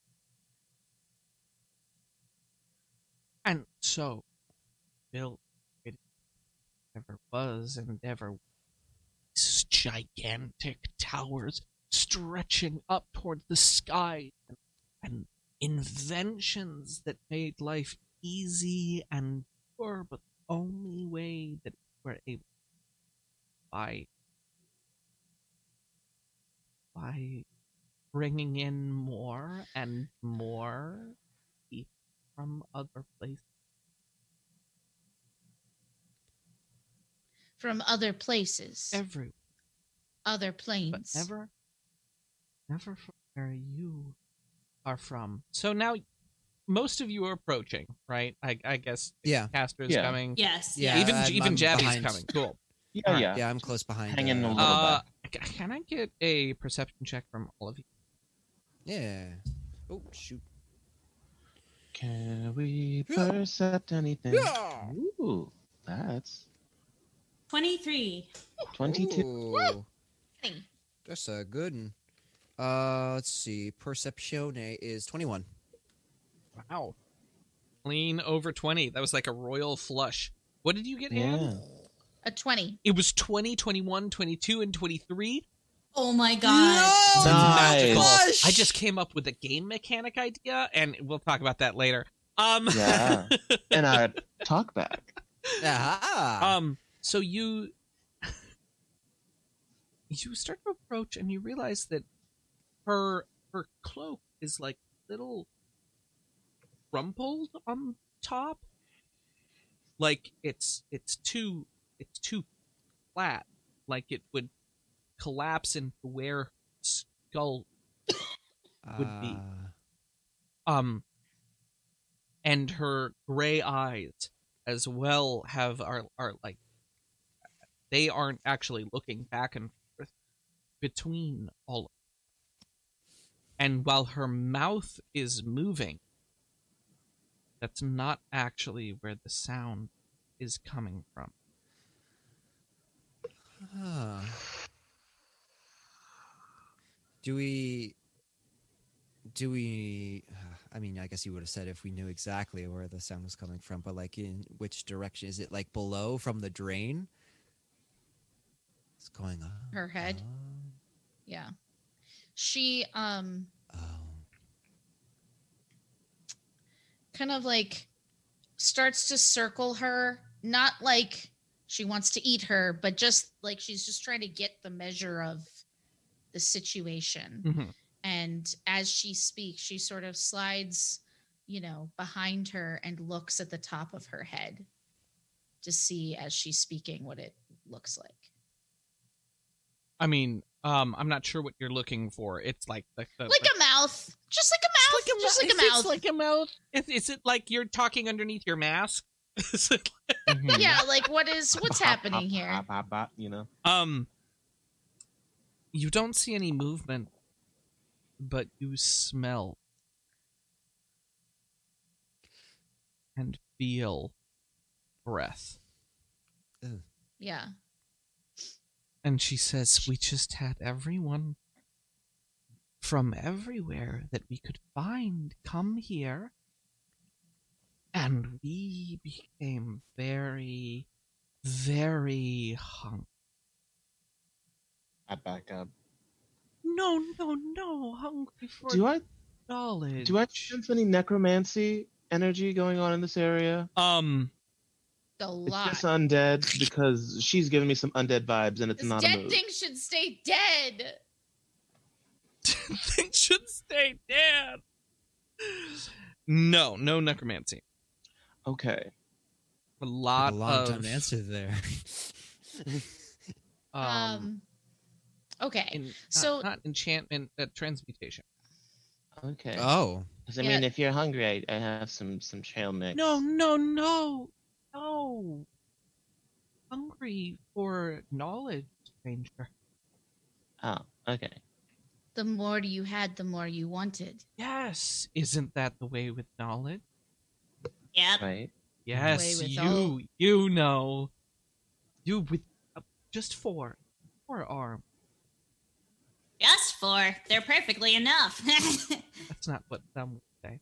And so, built it ever was and ever these gigantic towers stretching up towards the sky and, and inventions that made life easy and pure, but the only way that we're able by by bringing in more and more people from other places. From other places, Everywhere. other But planes. never, never from where you are from. So now, most of you are approaching, right? I, I guess Yeah. Caster's Yeah. coming. Yes. Yeah, yes. even I'm- even I'm Jabby's behind. coming. Cool. Yeah, Alright. yeah. Yeah, I'm close behind. Hanging uh, a little Uh, back. c- can I get a perception check from all of you? Yeah. Oh shoot. Can we Yeah. percept anything? Yeah. Ooh, that's twenty-three. twenty-two. Ooh, Thing. that's a good one. Uh, let's see. Perceptione is twenty-one. Wow. Clean over twenty. That was like a royal flush. What did you get, Yeah. Anne? A twenty. It was twenty, twenty-one, twenty-two, and twenty-three. Oh my god. It's magical. Flush! I just came up with a game mechanic idea, and we'll talk about that later. Um, Yeah. And a talk back. Aha. um. So you you start to approach, and you realize that her her cloak is like little crumpled on top. Like it's it's too it's too flat. Like it would collapse into where her skull would be. Uh, Um, and her gray eyes as well have are are like they aren't actually looking back and forth between all of them. And while her mouth is moving, that's not actually where the sound is coming from. Huh. Do we... Do we... I mean, I guess you would have said if we knew exactly where the sound was coming from, but like in which direction? Is it like below from the drain? What's going on? Her head. Oh. Yeah. She um Oh. kind of like starts to circle her, not like she wants to eat her, but just like she's just trying to get the measure of the situation. Mm-hmm. And as she speaks, she sort of slides, you know, behind her and looks at the top of her head to see as she's speaking what it looks like. I mean, um, I'm not sure what you're looking for. It's like the, the Like the, a mouth. Just like a mouth. Just like a Is mouth. it like a mouth. Is, is it like you're talking underneath your mask? Is it Mhm. Yeah, like what is what's Bop, happening bop, here? bop, bop, bop, you know. Um, you don't see any movement, but you smell and feel breath. Ugh. Yeah. And she says, we just had everyone from everywhere that we could find come here. And we became very, very hungry. I back up. No, no, no, hungry for Do I knowledge. do I sense any necromancy energy going on in this area? Um, A It's lot. just undead because she's giving me some undead vibes and it's This not a dead move. thing should stay dead. they should stay dead. No, no necromancy. Okay. A Took lot a long of time to answer there. um, Um, okay. in- not- so- not enchantment, uh, transmutation. Okay. Oh. Because I Yeah. mean, if you're hungry, I, I have some some trail mix. No, no, no, no. Hungry for knowledge, stranger. Oh, okay. The more you had, the more you wanted. Yes, isn't that the way with knowledge? Yep. Right. Yes, with you, all- you know, you with uh, just four, four arms. Just four. They're perfectly enough. That's not what some would say.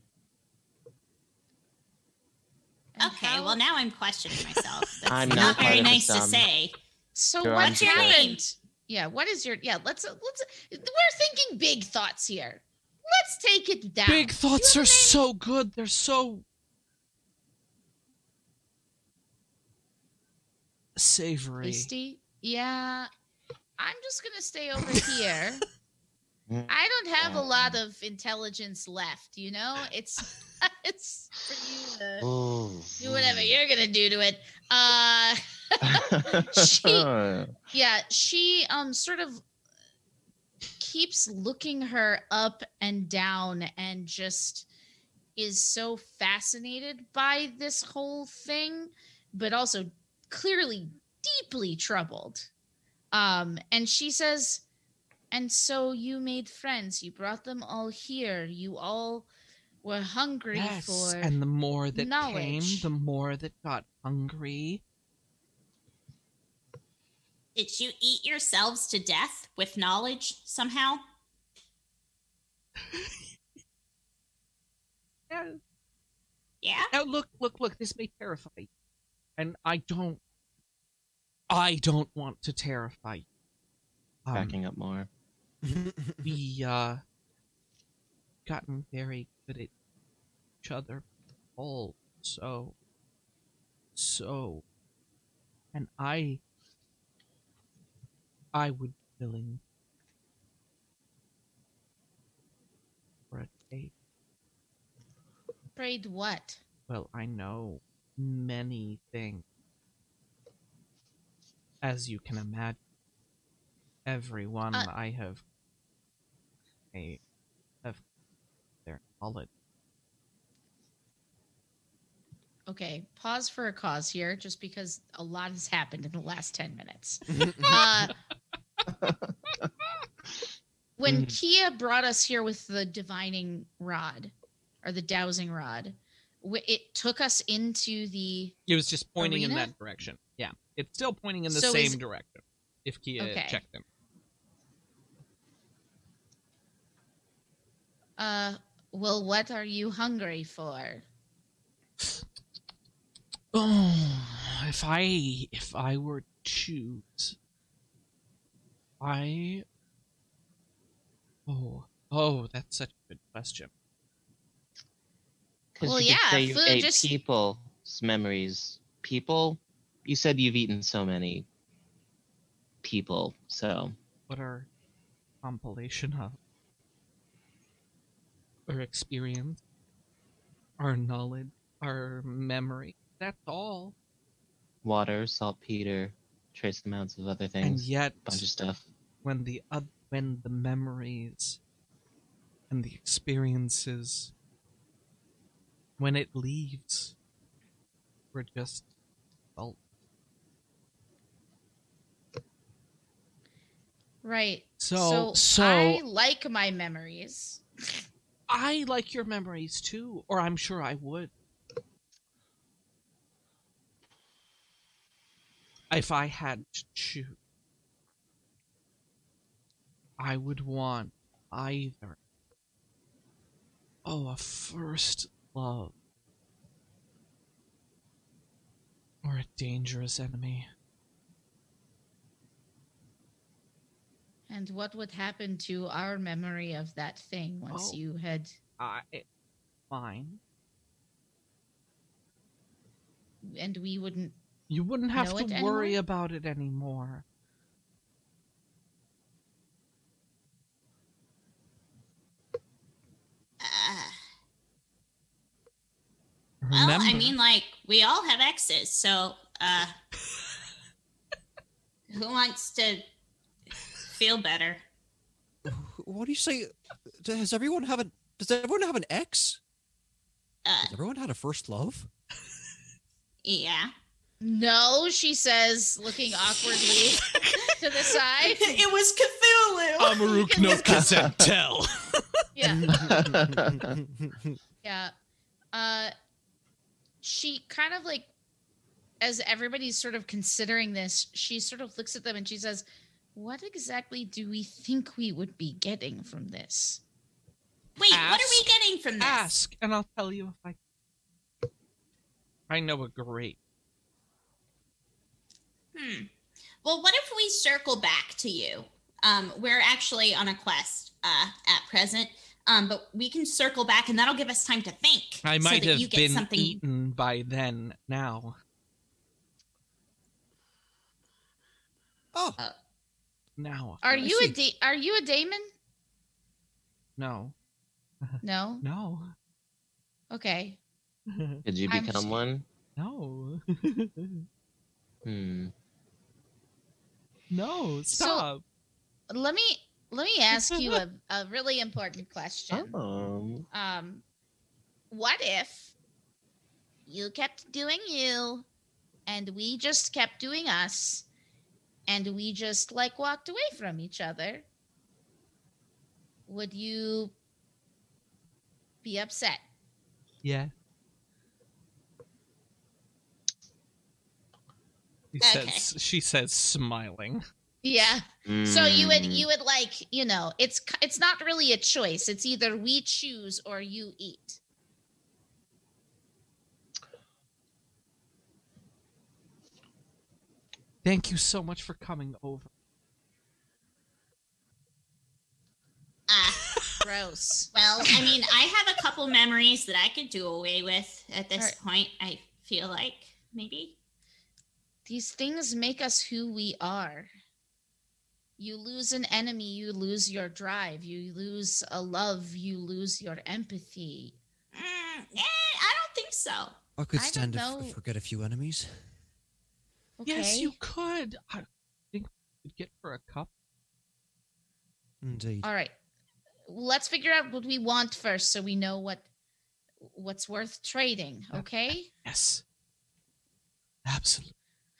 And Okay, how- well now I'm questioning myself. That's I'm not, not very part of the nice to dumb. say. So Sure, what I'm sure. happened? Yeah, what is your yeah, let's let's we're thinking big thoughts here. Let's take it down. Big thoughts Do you are have any- so good. They're so savory. tasty. Yeah. I'm just gonna stay over here. Mm. I don't have a lot of intelligence left, you know? It's it's for you to Ooh. do whatever you're gonna do to it. Uh She- yeah, she um sort of keeps looking her up and down and just is so fascinated by this whole thing, but also clearly deeply troubled. Um, and she says, and so you made friends, you brought them all here, you all were hungry Yes, for and the more that came, knowledge. the more that got hungry. Did you eat yourselves to death with knowledge somehow? Yeah. Yeah? Now look, look, look. This may terrify you, and I don't. I don't want to terrify you. Um, Backing up more. we uh gotten very good at each other all so so and I I would be willing for a date. afraid what? Well, I know many things. As you can imagine, everyone Uh, I have, I have their knowledge. Okay, pause for a cause here, just because a lot has happened in the last ten minutes. uh, when Mhm. Kia brought us here with the divining rod, or the dowsing rod, w- it took us into the... It was just pointing in Arena? that direction. Yeah, it's still pointing in the So same is- direction. If Kia Okay. checked them. Uh, well, what are you hungry for? Oh, if I if I were to choose, I. Oh, oh, that's such a good question. Because Well, you could yeah, say you food ate just- people's memories. People? You said you've eaten so many people, so What are compilation of our experience, our knowledge, our memory. That's all. water, saltpeter, trace amounts of other And things, yet, bunch of stuff. when the oth- when the memories and the experiences, when it leaves, we're just salt. Right. So, so, I like my memories. I like your memories too, or I'm sure I would. If I had to choose, I would want either, oh, a first love, or a dangerous enemy. And what would happen to our memory of that thing once Oh. you had... I, fine. And we wouldn't... You wouldn't have Know to it worry anymore? about it anymore. Uh, Remember, well, I mean, like, we all have exes, so, uh, who wants to feel better? What do you say? Does everyone have a? Does everyone have an ex? Uh, Has everyone had a first love? yeah. No, she says, looking awkwardly to the side. It was Cthulhu! Amaruk no consent tell. Yeah. Yeah. Uh, she kind of like, as everybody's sort of considering this, she sort of looks at them and she says, what exactly do we think we would be getting from this? Wait, what are we Ask- getting from this? Ask, and I'll tell you if I. I know a great. Hmm. Well, what if we circle back to you? Um, we're actually on a quest uh, at present, um, but we can circle back, and that'll give us time to think. I so might that you have get been something. eaten by then. Now, Oh, now. Are I you a see. da- are you a daemon? No, No. no, Okay. Did you I'm become s- one? no, Hmm. no! Stop. Let me let me ask you a, a really important question. Um. Um, what if you kept doing you, and we just kept doing us, and we just like walked away from each other? Would you be upset? Yeah. He Okay. says. She says, smiling. Yeah. So you would mm, you would like, you know, it's k- it's not really a choice. It's either we choose or you eat. Thank you so much for coming over. Uh, Gross. well, I mean, I have a couple memories that I could do away with at this Alright. point, I feel like, maybe. These things make us who we are. You lose an enemy, you lose your drive. You lose a love, you lose your empathy. Mm, yeah, think so. I could I don't stand to know. f- forget a few enemies. Okay. Yes, you could. I think we could get for a cup. Indeed. All right. Let's figure out what we want first, so we know what what's worth trading. Okay. Yes. Absolutely.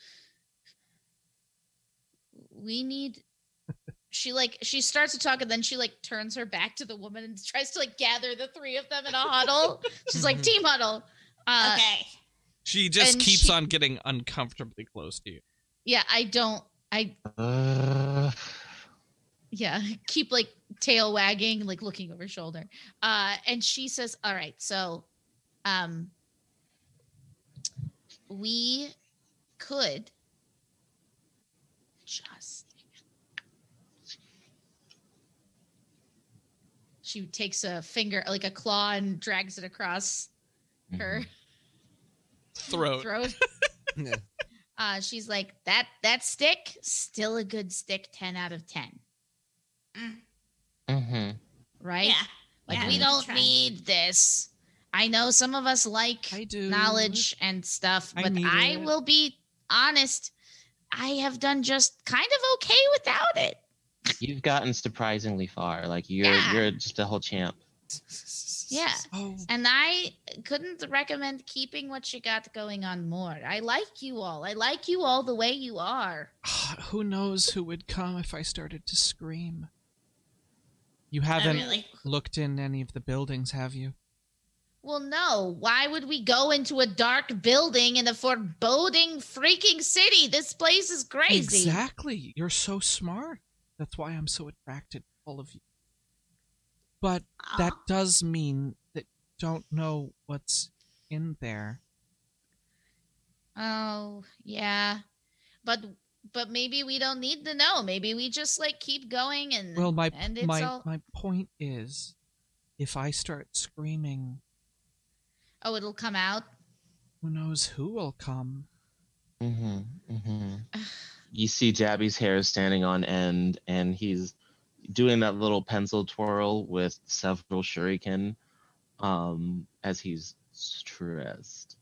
We need. She like she starts to talk, and then she like turns her back to the woman and tries to like gather the three of them in a huddle. She's like, team huddle. Uh, Okay. She just and keeps she- on getting uncomfortably close to you. Yeah, I don't. I Uh, yeah, keep like tail wagging, like looking over her shoulder. Uh, and she says, "All right, so, um, we could just." She takes a finger, like a claw, and drags it across her Throat. throat. Yeah. Uh, she's like, "That that stick, still a good stick, ten out of ten, mm-hmm. right? Yeah. Like yeah, we can don't try. need this. I know some of us like I do. knowledge and stuff, I but need I it. will be honest. I have done just kind of okay without it. You've gotten surprisingly far. Like you're Yeah. you're just a whole champ. Yeah. Oh, And I couldn't recommend keeping what you got going on more. I like you all. I like you all the way you are. who knows who would come if I started to scream? You Not haven't really. looked in any of the buildings, have you? Well, no. Why would we go into a dark building in a foreboding freaking city? This place is crazy. Exactly. You're so smart. That's why I'm so attracted to all of you. But that Aw. does mean that you don't know what's in there. Oh, yeah. But but maybe we don't need to know. Maybe we just like keep going and Well, my and it's my all my point is, if I start screaming, Oh, it'll come out. who knows who will come? Mm-hmm. Mm-hmm. You see Jabby's hair standing on end, and he's doing that little pencil twirl with several shuriken, um, as he's stressed.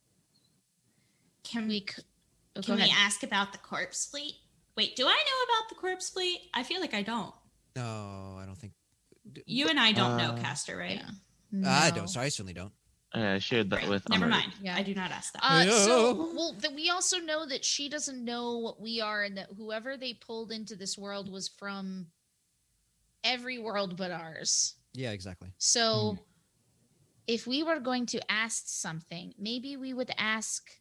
Can We we c- oh, go can we ahead. ask about the corpse fleet? Wait, do I know about the corpse fleet? I feel like I don't. No, I don't think. You and I don't know, Uh, Caster, right? Yeah. I No. don't. So I certainly don't. I shared that Right. with. Never Amaru. mind. Yeah. I do not ask that. Uh, so, Hello? well, th- we also know that she doesn't know what we are, and that whoever they pulled into this world was from every world but ours. Yeah, exactly. So, if we were going to ask something, maybe we would ask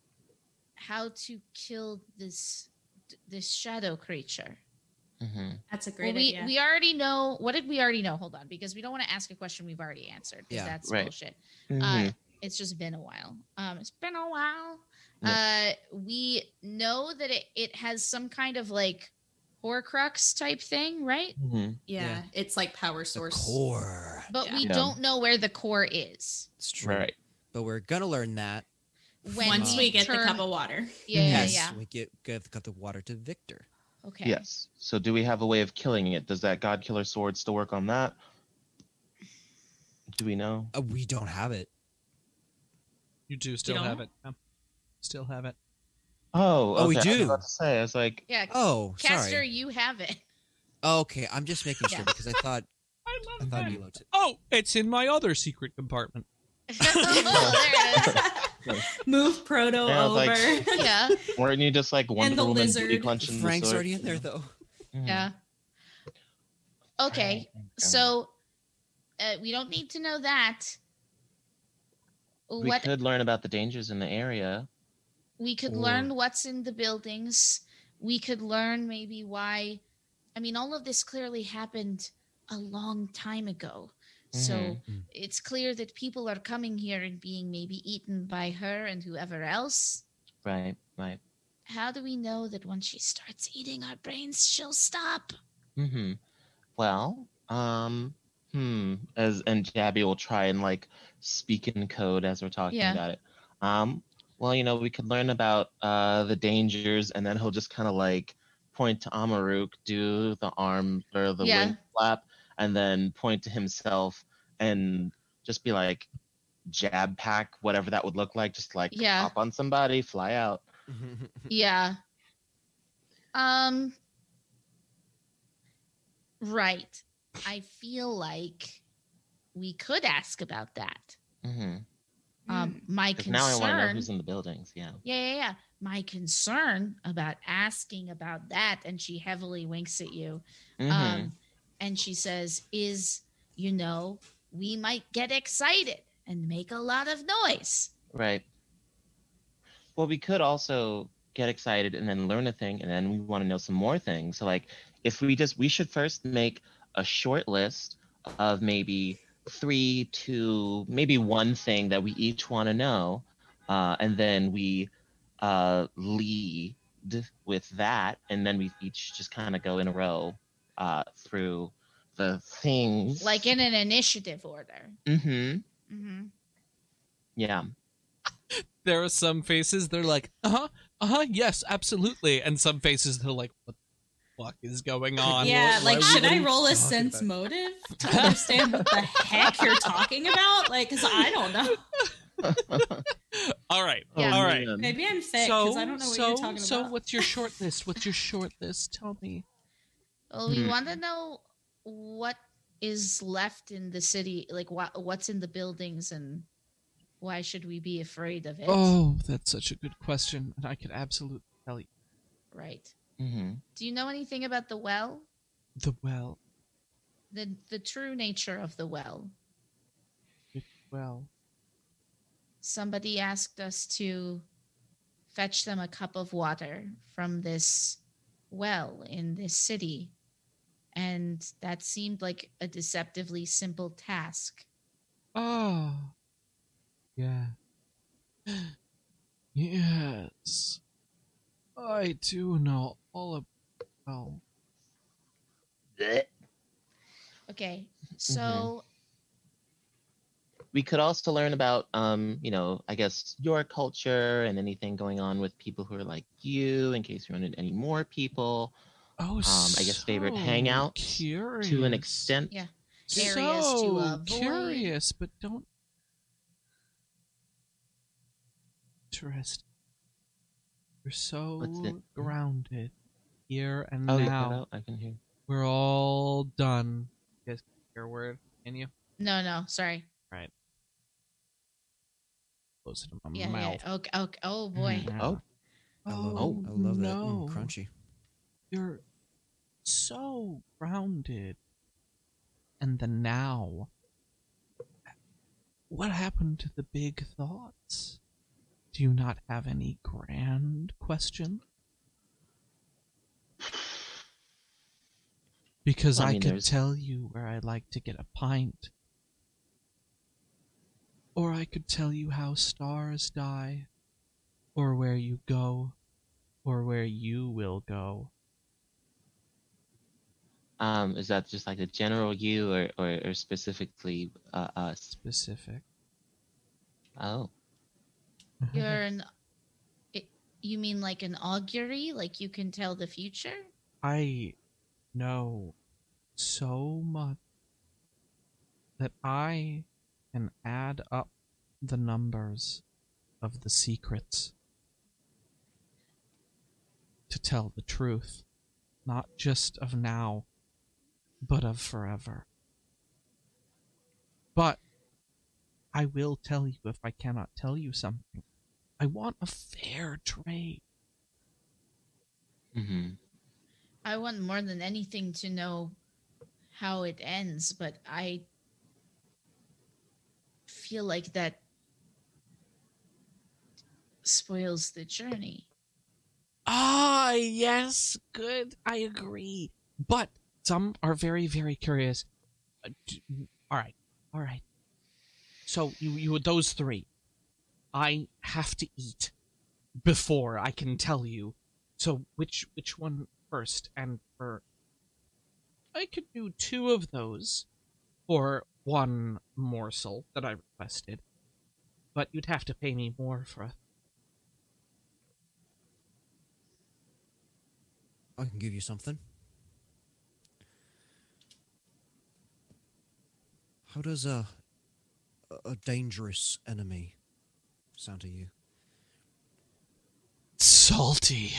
how to kill this this shadow creature. Mm-hmm. That's a Well, great we idea. we already know. What did we already know? Hold on, because we don't want to ask a question we've already answered. Because Yeah, that's right. bullshit. Mm-hmm. Uh, it's just been a while. Um, it's been a while. Uh, we know that it, it has some kind of like Horcrux type thing, right? Mm-hmm. yeah, Yeah. it's like power The source. core. But Yeah. we Yeah. don't know where the core is. It's true. Right. But we're gonna learn that. When Once we get turn- the cup of water. Yeah, yeah, Yes, yeah. we get give the cup of water to Victor. Okay. Yes. So, do we have a way of killing it? Does that God Killer sword still work on that? Do we know? Uh, we don't have it. You do still don't? have it. Yeah. Still have it. Oh, Oh, we okay. I was do. about to say. I was like, Yeah. Oh, Caster, sorry. you have it. Okay, I'm just making sure Yeah. because I thought I I love thought that. Milo did. Oh, it's in my other secret compartment. oh, there it is. Move Proto Yeah, I was over. like- Yeah. weren't you just like Wonder the Woman lizard. booty punching Frank's the sword? already in there though. Mhm. Yeah. Okay. Right. So uh, we don't need to know that. we What could learn about the dangers in the area. we could or- learn what's in the buildings. We could learn maybe why. I mean, all of this clearly happened a long time ago. So Mhm. Mhm. it's clear that people are coming here and being maybe eaten by her and whoever else. Right, right. How do we know that once she starts eating our brains, she'll stop? Mm-hmm. Well, um, hmm. As and Jabby will try and like speak in code as we're talking Yeah. about it. Um, well, you know, we could learn about uh the dangers, and then he'll just kind of like point to Amaruk, do the arm or the Yeah. wing flap, and then point to himself and just be like, jab pack, whatever that would look like, just like Yeah. hop on somebody, fly out. Yeah. Um. Right. I feel like we could ask about that. Mm-hmm. Um, my Because now I want to know concern. who's in the buildings. Yeah. Yeah, yeah, yeah. My concern about asking about that, and she heavily winks at you. Mhm. Um, and she says, is, you know, we might get excited and make a lot of noise. Right. Well, we could also get excited and then learn a thing, and then we want to know some more things. So, like, if we just, we should first make a short list of maybe three to maybe one thing that we each want to know, uh, and then we uh, lead with that, and then we each just kind of go in a row uh, through the things. Like in an initiative order. Mm-hmm. Mm-hmm. Yeah. There are some faces they're like, uh-huh, uh-huh, yes, absolutely. And some faces they're like, what the fuck is going on? Yeah, What- like, what- should what are I you roll a talking sense about? motive to understand what the heck you're talking about? Like, because I don't know. All right, Yeah. all right. man. Maybe I'm thick So, because I don't know what so, you're talking so about. what's your short list? What's your short list? Tell me. Well, we Hmm. want to know what is left in the city, like what what's in the buildings, and why should we be afraid of it? Oh, that's such a good question, and I could absolutely tell you. Right. Mm-hmm. Do you know anything about the well? The well, The the true nature of the well? the well. Somebody asked us to fetch them a cup of water from this well in this city, and that seemed like a deceptively simple task. Oh, yeah. Yes, I do know all about. Well, Okay, so We could also learn about, um, you know, I guess your culture and anything going on with people who are like you, in case you run into any more people. oh, Um, I guess favorite so hangouts curious. to an extent. yeah, areas to so avoid. curious, but don't. Interesting. You're so What's it? grounded here and Oh, yeah, now. no, I can hear. We're all done. You guys hear a word? Can you? No, no, sorry. Right. Close it in my Yeah, mouth. yeah. Okay, okay. Oh boy. Yeah. Oh, I love, Oh, I love that. no. Mm, crunchy. You're so grounded. And the now. What happened to the big thoughts? Do you not have any grand question? Because Well, I I, mean, could there's- tell you where I'd like to get a pint. Or I could tell you how stars die. Or where you go. Or where you will go. um, is that just like a general you, or or, or specifically uh, us? Specific. Oh, You're an. It, you mean like an augury? Like you can tell the future? I know so much that I can add up the numbers of the secrets to tell the truth, not just of now, but of forever. But I will tell you if I cannot tell you something. I want a fair trade. mm-hmm. I want more than anything to know how it ends, but I feel like that spoils the journey. Ah, yes, good. I agree. But some are very, very curious. Uh, d- all right, all right. So you, you, those three, I have to eat before I can tell you. So which, which one first? And for, I could do two of those for one morsel that I requested, but you'd have to pay me more for a. I can give you something. How does a a dangerous enemy sound to you? Salty.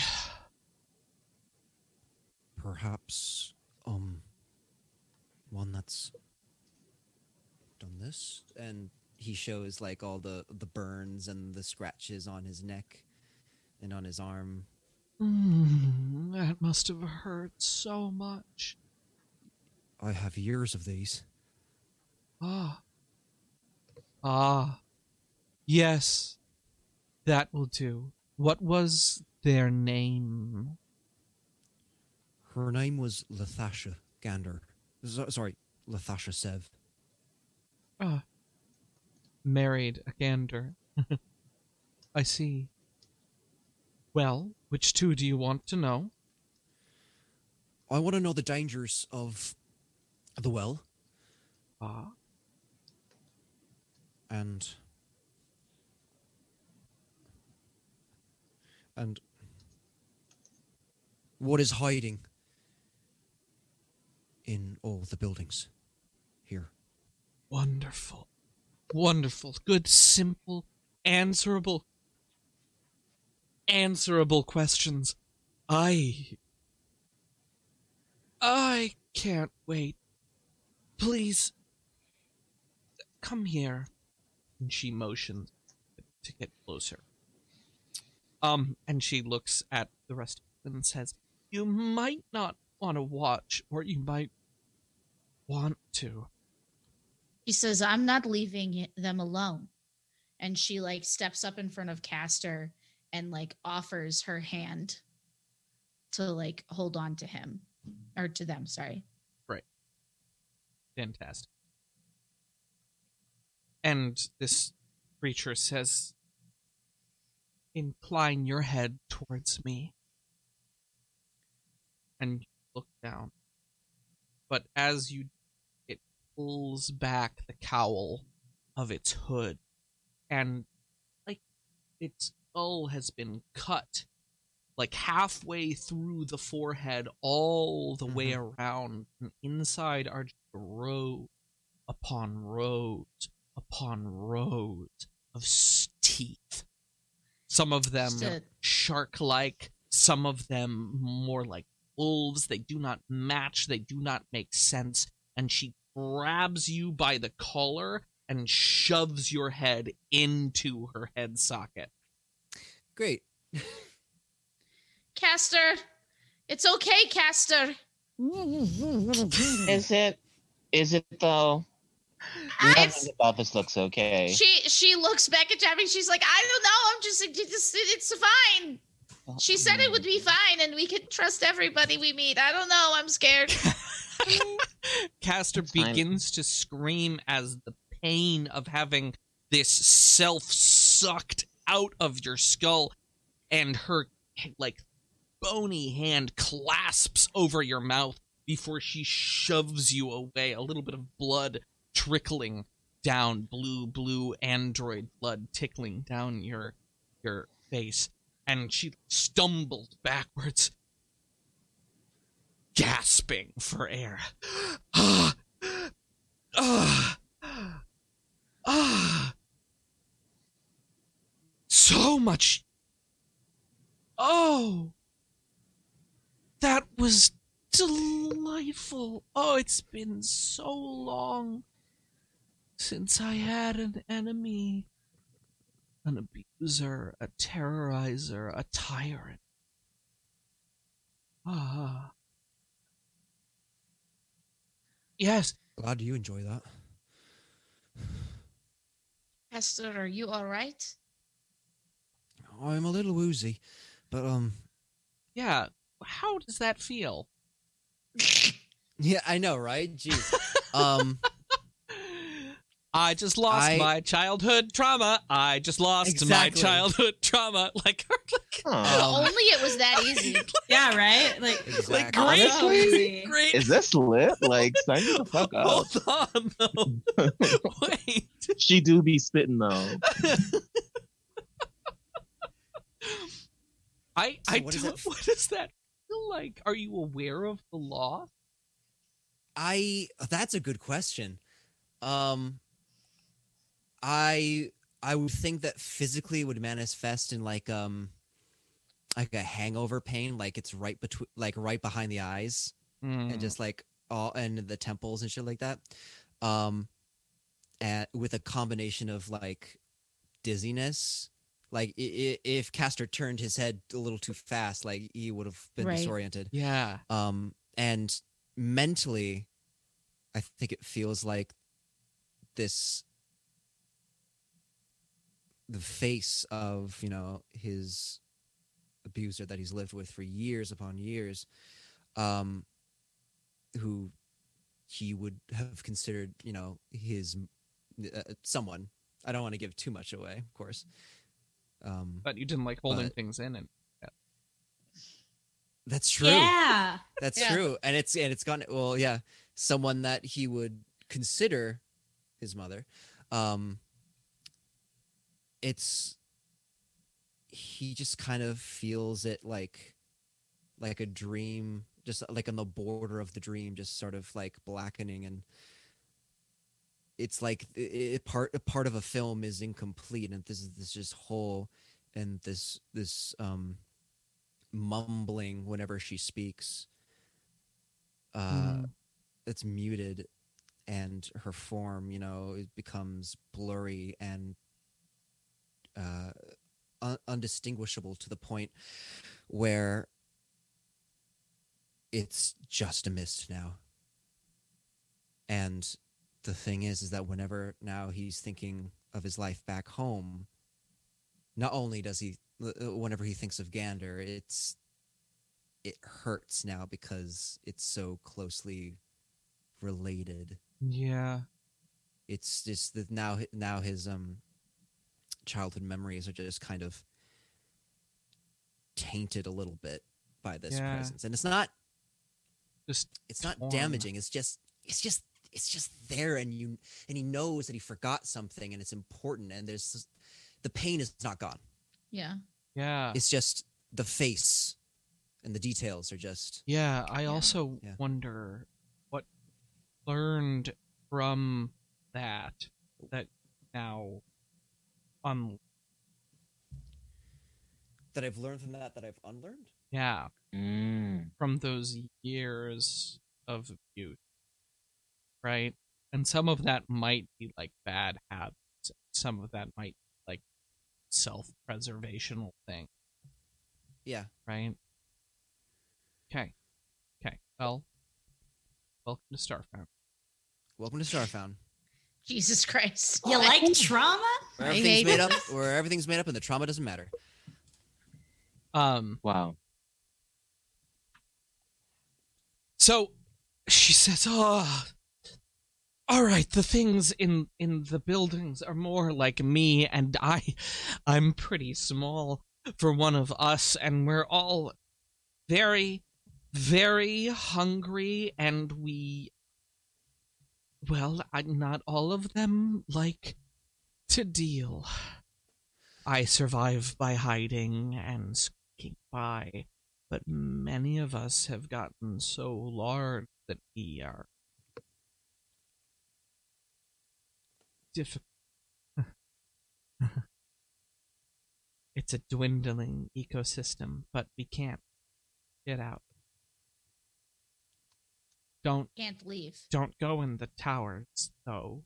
Perhaps, um, one that's done this? And he shows, like, all the, the burns and the scratches on his neck and on his arm. Mm, that must have hurt so much. I have years of these. Ah. Ah. Yes. That will do. What was their name? Her name was Lethasha Gander. So, sorry, Lethasha Sev. Ah. Married a gander. I see. Well, which two do you want to know? I want to know the dangers of the well. Ah. And... And... what is hiding in all the buildings here? Wonderful. Wonderful. Good, simple, answerable, answerable questions. I... I can't wait. Please, come here. And she motions to get closer. Um, and she looks at the rest of them and says, you might not want to watch, or you might want to. She says, I'm not leaving them alone. And she, like, steps up in front of Castor and, like, offers her hand to, like, hold on to him. Or to them, sorry. Right. Fantastic. And this creature says, incline your head towards me. And you look down. But as you, it pulls back the cowl of its hood. And, like, its skull has been cut, like, halfway through the forehead, all the mm-hmm. way around. And inside are just rows upon rows upon rows of teeth. Some of them shark-like, some of them more like wolves. They do not match, they do not make sense. And she grabs you by the collar and shoves your head into her head socket. Great. Castor, it's okay, Castor. Is it? Is it though? Nothing about this looks okay. She she looks back at Javi. She's like, I don't know. I'm just it's, it's fine. She said it would be fine, and we could trust everybody we meet. I don't know. I'm scared. Castor begins to scream as the pain of having this self sucked out of your skull, and her like bony hand clasps over your mouth before she shoves you away. A little bit of blood trickling down, blue, blue android blood tickling down your your face. And she stumbles backwards, gasping for air. Ah, ah, ah. So much. Oh, that was delightful. Oh, it's been so long since I had an enemy. An abuser, a terrorizer, a tyrant. Ah. Yes. Glad you enjoy that. Castor, are you all right? I'm a little woozy, but, um... yeah, how does that feel? Yeah, I know, right? Jeez. um... I just lost I, my childhood trauma. I just lost exactly. my childhood trauma. Like, like oh. Only it was that easy. Yeah, right? Like, exactly. like great, Honestly, great. Is this lit? Like, sign the fuck up. Hold on, though. Wait. She do be spitting, though. I, I so what, don't, does what does that feel like? Are you aware of the law? I, that's a good question. Um... I I would think that physically it would manifest in like um like a hangover pain, like it's right between, like right behind the eyes, Mm. and just like all and the temples and shit like that. Um, and with a combination of like dizziness, like i- i- if Castor turned his head a little too fast, like he would have been Right. disoriented. Yeah. Um, and mentally, I think it feels like this the face of, you know, his abuser that he's lived with for years upon years, um, who he would have considered, you know, his uh, someone. I don't want to give too much away, of course. Um, But you didn't like holding But- things in, and that's true. Yeah. That's Yeah. true, and it's and it's gone. Well, yeah, someone that he would consider his mother. Um, it's he just kind of feels it like like a dream, just like on the border of the dream, just sort of like blackening, and it's like it, it part a part of a film is incomplete, and this is this just whole, and this this um mumbling whenever she speaks. Uh, Mm. it's muted, and her form, you know, it becomes blurry and uh, un- undistinguishable to the point where it's just a mist now. And the thing is, is that whenever now he's thinking of his life back home, not only does he, uh, whenever he thinks of Gander, it's it hurts now because it's so closely related. yeah, It's just that now now his um childhood memories are just kind of tainted a little bit by this Yeah. presence, and it's not just it's not torn. damaging. It's just it's just it's just there, and you and he knows that he forgot something, and it's important, and there's the pain is not gone. Yeah. yeah, It's just the face and the details are just yeah. I Yeah. also Yeah. wonder what learned from that that now un that I've learned from that that I've unlearned. yeah Mm. from those years of abuse, right? And some of that might be like bad habits. Some of that might be like self-preservational thing, Yeah. right? Okay. Okay. Well, welcome to Starfound. Welcome to Starfound, Jesus Christ. You like trauma? where I everything's hate made up, this. where everything's made up, and the trauma doesn't matter. Um, Wow. so she says, "Oh, all right. The things in in the buildings are more like me, and I, I'm pretty small for one of us, and we're all very, very hungry, and we, well, I, not all of them like to deal. I survive by hiding and squeaking by, but many of us have gotten so large that we are difficult. It's a dwindling ecosystem, but we can't get out. Don't Can't leave. don't go in the towers, though.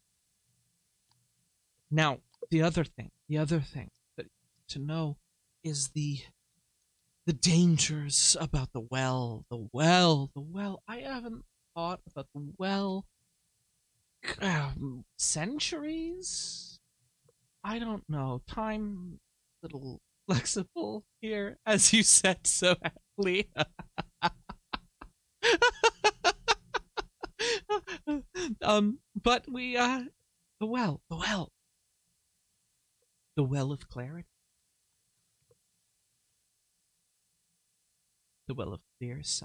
Now, the other thing, the other thing that to know is the the dangers about the well, the well, the well. I haven't thought about the well um, centuries. I don't know. Time a little flexible here, as you said so aptly. um, but we uh, the well, the well, the well of clarity, the well of clear sight.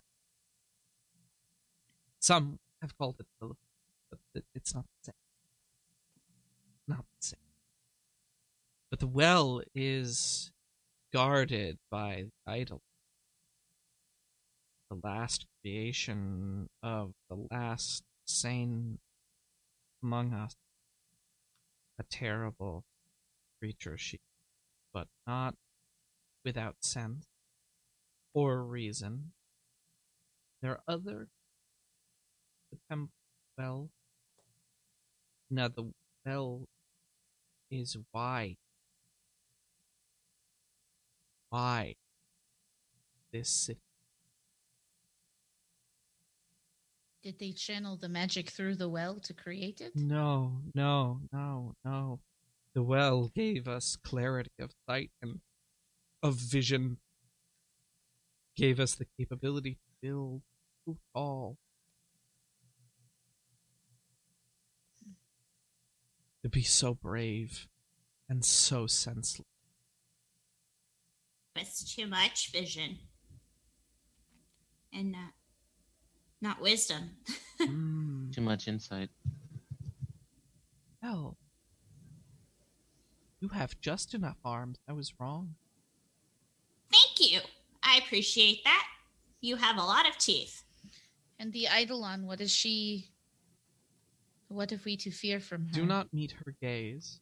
Some have called it the well of, but it- it's not the same. Not the same. But the well is guarded by the idol, the last creation of the last sane among us. a terrible creature, she, but not without sense or reason. There are other the temple well. Now the well is why. Why this city? Did they channel the magic through the well to create it? No, no, no, no. The well gave us clarity of sight and of vision. Gave us the capability to build so tall. To be so brave and so senseless. It's too much vision. And not, not wisdom. Mm, Too much insight. well, you have just enough arms. I was wrong. Thank you. I appreciate that. You have a lot of teeth. And the Eidolon, what is she? What have we to fear from her? Do not meet her gaze.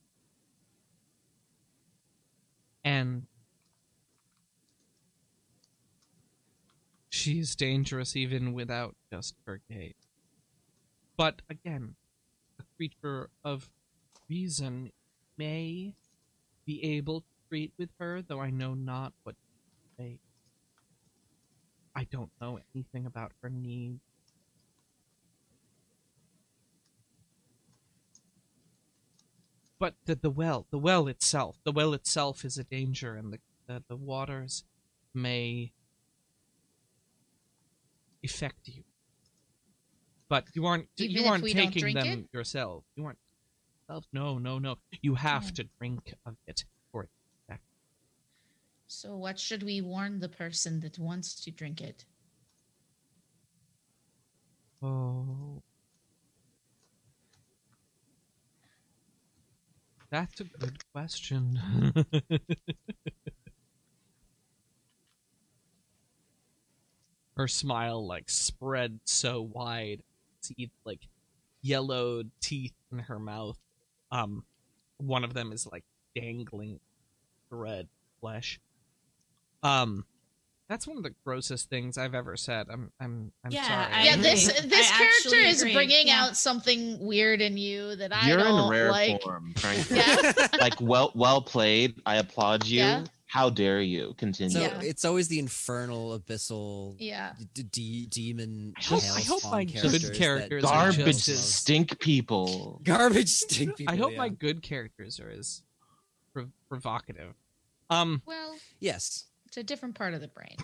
And she is dangerous even without just her gaze. But again, a creature of reason may be able to treat with her, though I know not what to say. I don't know anything about her needs. But the, the well, the well itself, the well itself is a danger, and the the, the waters may affect you. But you aren't Even you if aren't we don't taking drink them it? yourself. You aren't. No, no, no. You have Oh. to drink of it for it. So what should we warn the person that wants to drink it? Oh. That's a good question. Her smile, like, spread so wide. See, like, yellowed teeth in her mouth. Um, one of them is, like, dangling red flesh. Um, that's one of the grossest things I've ever said. I'm, I'm, I'm Yeah, sorry. I yeah, agree. this this I character actually is agree. bringing Yeah. out something weird in you that I You're don't in rare like. form, frankly. Yeah. Like, well, well played. I applaud you. Yeah. How dare you continue? So Yeah. it's always the infernal, abyssal, Yeah. d- d- demon. I hope, I hell hope spawn my characters good that- characters are Garbage just as stink people. Garbage stink people. I hope yeah. my good characters are as prov- provocative. Um, Well, Yes. it's a different part of the brain.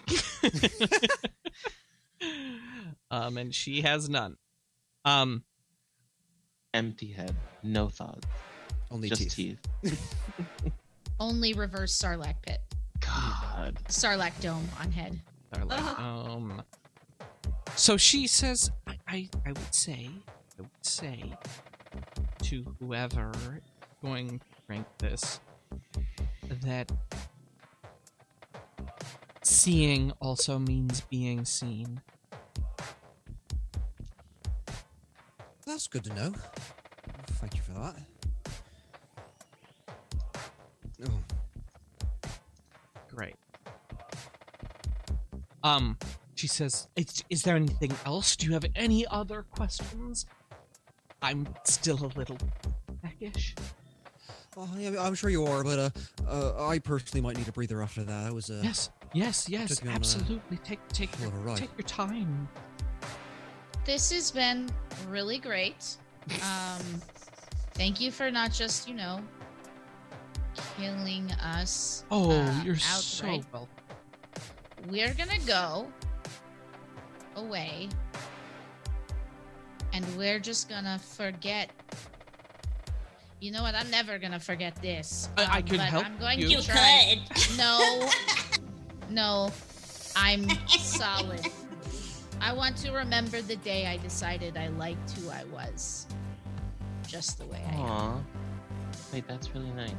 um, and she has none. Um, Empty head. No thoughts. Only Just teeth. teeth. Only reverse Sarlacc pit. God. Sarlacc dome on head. they're like, Uh-huh. um. So she says, I, I, I would say, I would say to whoever is going to drink this that seeing also means being seen. That's good to know. Thank you for that. Oh, Great. Um, she says, is, is there anything else? Do you have any other questions? I'm still a little peckish. oh yeah, I'm sure you are, but uh, uh, I personally might need a breather after that. That was uh, Yes, yes, yes, Took me on a absolutely. Take take hell of a your, ride. take your time. This has been really great. Um, thank you for not just, you know, killing us. Oh, uh, you're outright. so welcome. We're gonna go away, and we're just gonna forget. You know what? I'm never gonna forget this. I- I Um, could but help I'm going you. to You try. could. No, no, I'm solid. I want to remember the day I decided I liked who I was, just the way I am. Aw. Wait, that's really nice.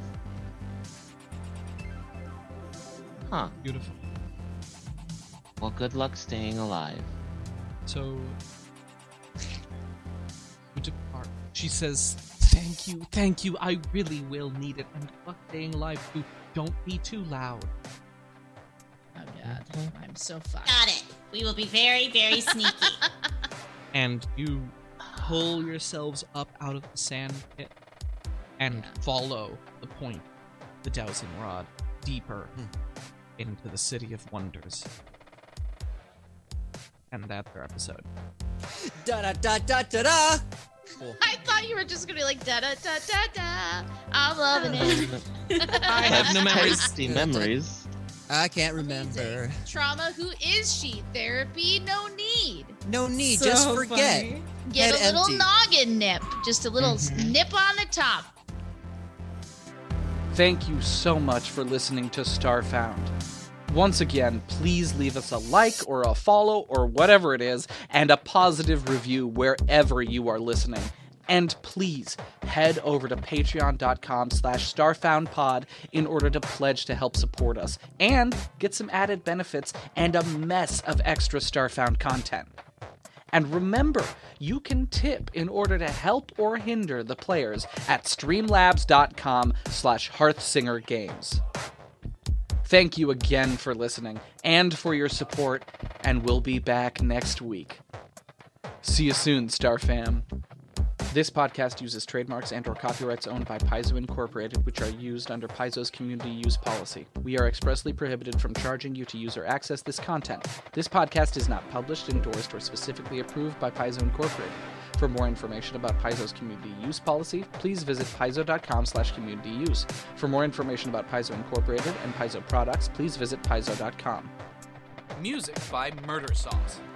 Huh. Beautiful. Well, good luck staying alive. So, we depart. She says, Thank you, thank you. I really will need it. And fuck staying alive too. Don't be too loud. Oh god, I'm so fucked. Got it. We will be very, very sneaky. And you pull yourselves up out of the sand pit and Yeah. follow the point, the dowsing rod, deeper Hmm. into the City of Wonders. And that's our episode. Da da da da da da. Cool. I thought you were just gonna be like da da da da da. I'm loving it. I have no memories. Tasty memories. I can't remember. Trauma, who is she? Therapy, no need. No need, So just forget. funny. Get Head a little empty. noggin nip. Just a little Mhm. nip on the top. Thank you so much for listening to Starfound. Once again, please leave us a like or a follow or whatever it is, and a positive review wherever you are listening. And please head over to patreon.com slash starfoundpod in order to pledge to help support us and get some added benefits and a mess of extra Starfound content. And remember, you can tip in order to help or hinder the players at streamlabs.com slash hearthsingergames. Thank you again for listening and for your support, and we'll be back next week. See you soon, Star Fam. This podcast uses trademarks and or copyrights owned by Paizo Incorporated, which are used under Paizo's community use policy. We are expressly prohibited from charging you to use or access this content. This podcast is not published, endorsed, or specifically approved by Paizo Incorporated. For more information about Paizo's community use policy, please visit paizo.com slash community use. For more information about Paizo Incorporated and Paizo products, please visit paizo dot com. Music by Murder Sauce.